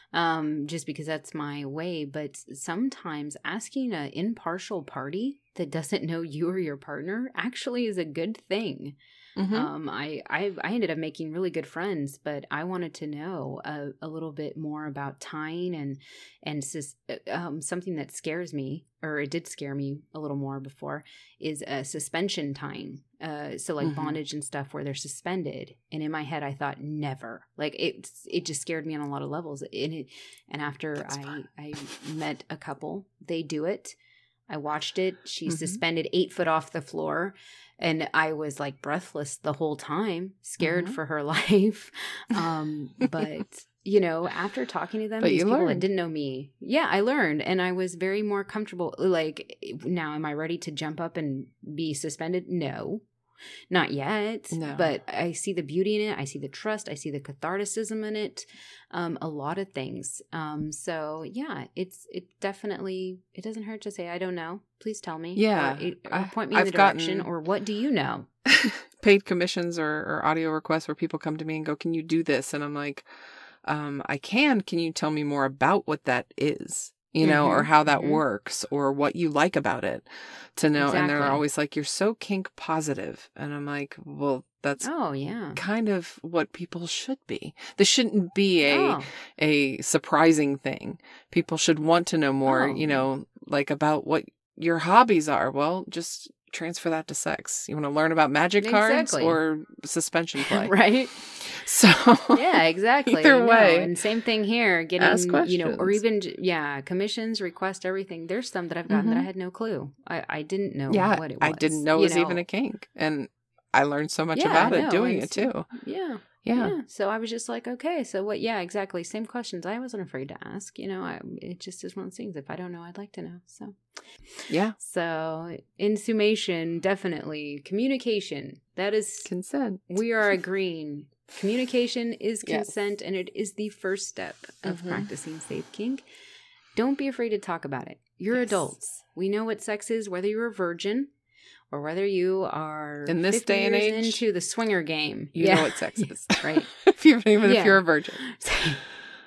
um, just because that's my way. But sometimes asking an impartial party that doesn't know you or your partner actually is a good thing. Mm-hmm. Um, I, I I ended up making really good friends, but I wanted to know a, a little bit more about tying and and sus- um, something that scares me, or it did scare me a little more before, is a suspension tying. Uh, so like mm-hmm. bondage and stuff where they're suspended. And in my head, I thought never. Like it it just scared me on a lot of levels. And it, and after That's I fun. I met a couple, they do it. I watched it. She's mm-hmm. suspended eight foot off the floor. And I was like breathless the whole time, scared mm-hmm. for her life. Um, but, you know, after talking to them, but these people learned. that didn't know me, yeah, I learned. And I was very more comfortable. Like, now, am I ready to jump up and be suspended? No. Not yet, no. But I see the beauty in it. I see the trust. I see the catharticism in it. Um, a lot of things. Um, so yeah, it's it definitely it doesn't hurt to say I don't know. Please tell me. Yeah, or, or point me I, in I've the direction. gotten or what do you know? Paid commissions or, or audio requests where people come to me and go, "Can you do this?" And I'm like, um, "I can. Can you tell me more about what that is?" You know, mm-hmm, or how that mm-hmm. works, or what you like about it, to know. Exactly. And they're always like, "You're so kink positive," and I'm like, "Well, that's oh yeah, kind of what people should be. This shouldn't be a oh. a surprising thing. People should want to know more. Oh. You know, like about what your hobbies are. Well, just transfer that to sex. You want to learn about magic cards exactly. or suspension play, right?" So yeah, exactly. Either way, no. And same thing here. Getting ask questions. You know, or even yeah, commissions, request, everything. There's some that I've gotten mm-hmm. that I had no clue. I, I didn't know yeah, what it was. I didn't know it was know? even a kink, and I learned so much yeah, about it no, doing it too. Yeah. yeah, yeah. So I was just like, okay, so what? Yeah, exactly. Same questions. I wasn't afraid to ask. You know, I, it just is one of those things. If I don't know, I'd like to know. So yeah. So in summation, definitely communication. That is consent. We are agreeing. Communication is consent, yes. And it is the first step of mm-hmm. practicing safe kink. Don't be afraid to talk about it. You're yes. adults. We know what sex is, whether you're a virgin or whether you are in this day and age into the swinger game. You yeah. know what sex is, right? if you, even yeah. if you're a virgin.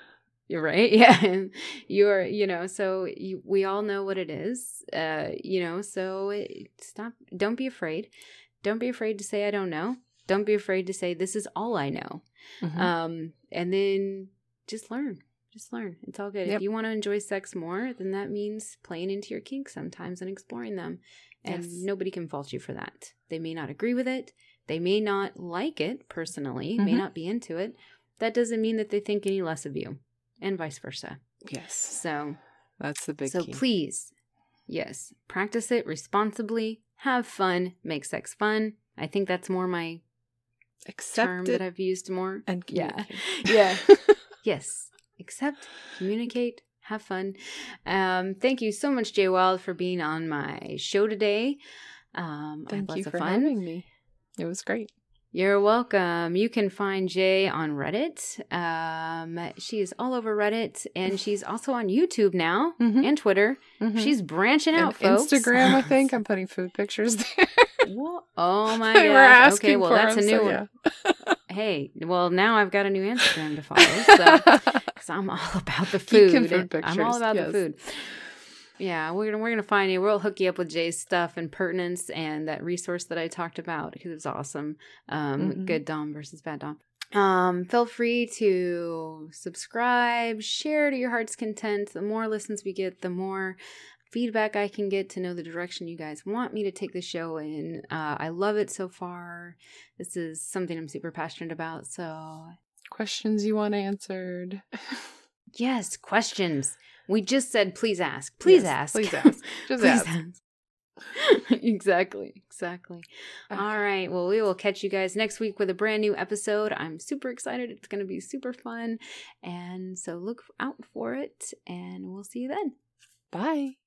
You're right. Yeah. You're, you know, so you, we all know what it is, uh, you know, so it, stop. Don't be afraid. Don't be afraid to say, I don't know. Don't be afraid to say, this is all I know. Mm-hmm. Um, and then just learn. Just learn. It's all good. Yep. If you want to enjoy sex more, then that means playing into your kinks sometimes and exploring them. And yes. nobody can fault you for that. They may not agree with it. They may not like it personally, mm-hmm. may not be into it. That doesn't mean that they think any less of you. And vice versa. Yes. So that's the big so key. So please, yes, practice it responsibly. Have fun. Make sex fun. I think that's more my Accept term it that I've used more. And yeah. Yeah. Yes. Accept, communicate, have fun. Um, thank you so much, Jay Wild, for being on my show today. Um, thank you for fun. having me. It was great. You're welcome. You can find Jay on Reddit. Um, she is all over Reddit, and she's also on YouTube now mm-hmm. and Twitter. Mm-hmm. She's branching out, and folks. Instagram, I think. I'm putting food pictures there. What? Oh my gosh. Okay, well, that's them, a new so, one. Yeah. Hey, well, now I've got a new Instagram to follow. So, because I'm all about the food. food pictures, I'm all about yes. the food. Yeah, we're gonna we're gonna find you. We'll hook you up with Jay's stuff and pertinence and that resource that I talked about because it's awesome. Um, mm-hmm. Good Dom versus bad Dom. Um, feel free to subscribe, share to your heart's content. The more listens we get, the more feedback I can get to know the direction you guys want me to take the show in. Uh, I love it so far. This is something I'm super passionate about. So, questions you want answered? Yes, questions. We just said, please ask. Please yes, ask. Please ask. Just please ask. ask. Exactly. Exactly. Okay. All right. Well, we will catch you guys next week with a brand new episode. I'm super excited. It's going to be super fun. And so look out for it. And we'll see you then. Bye.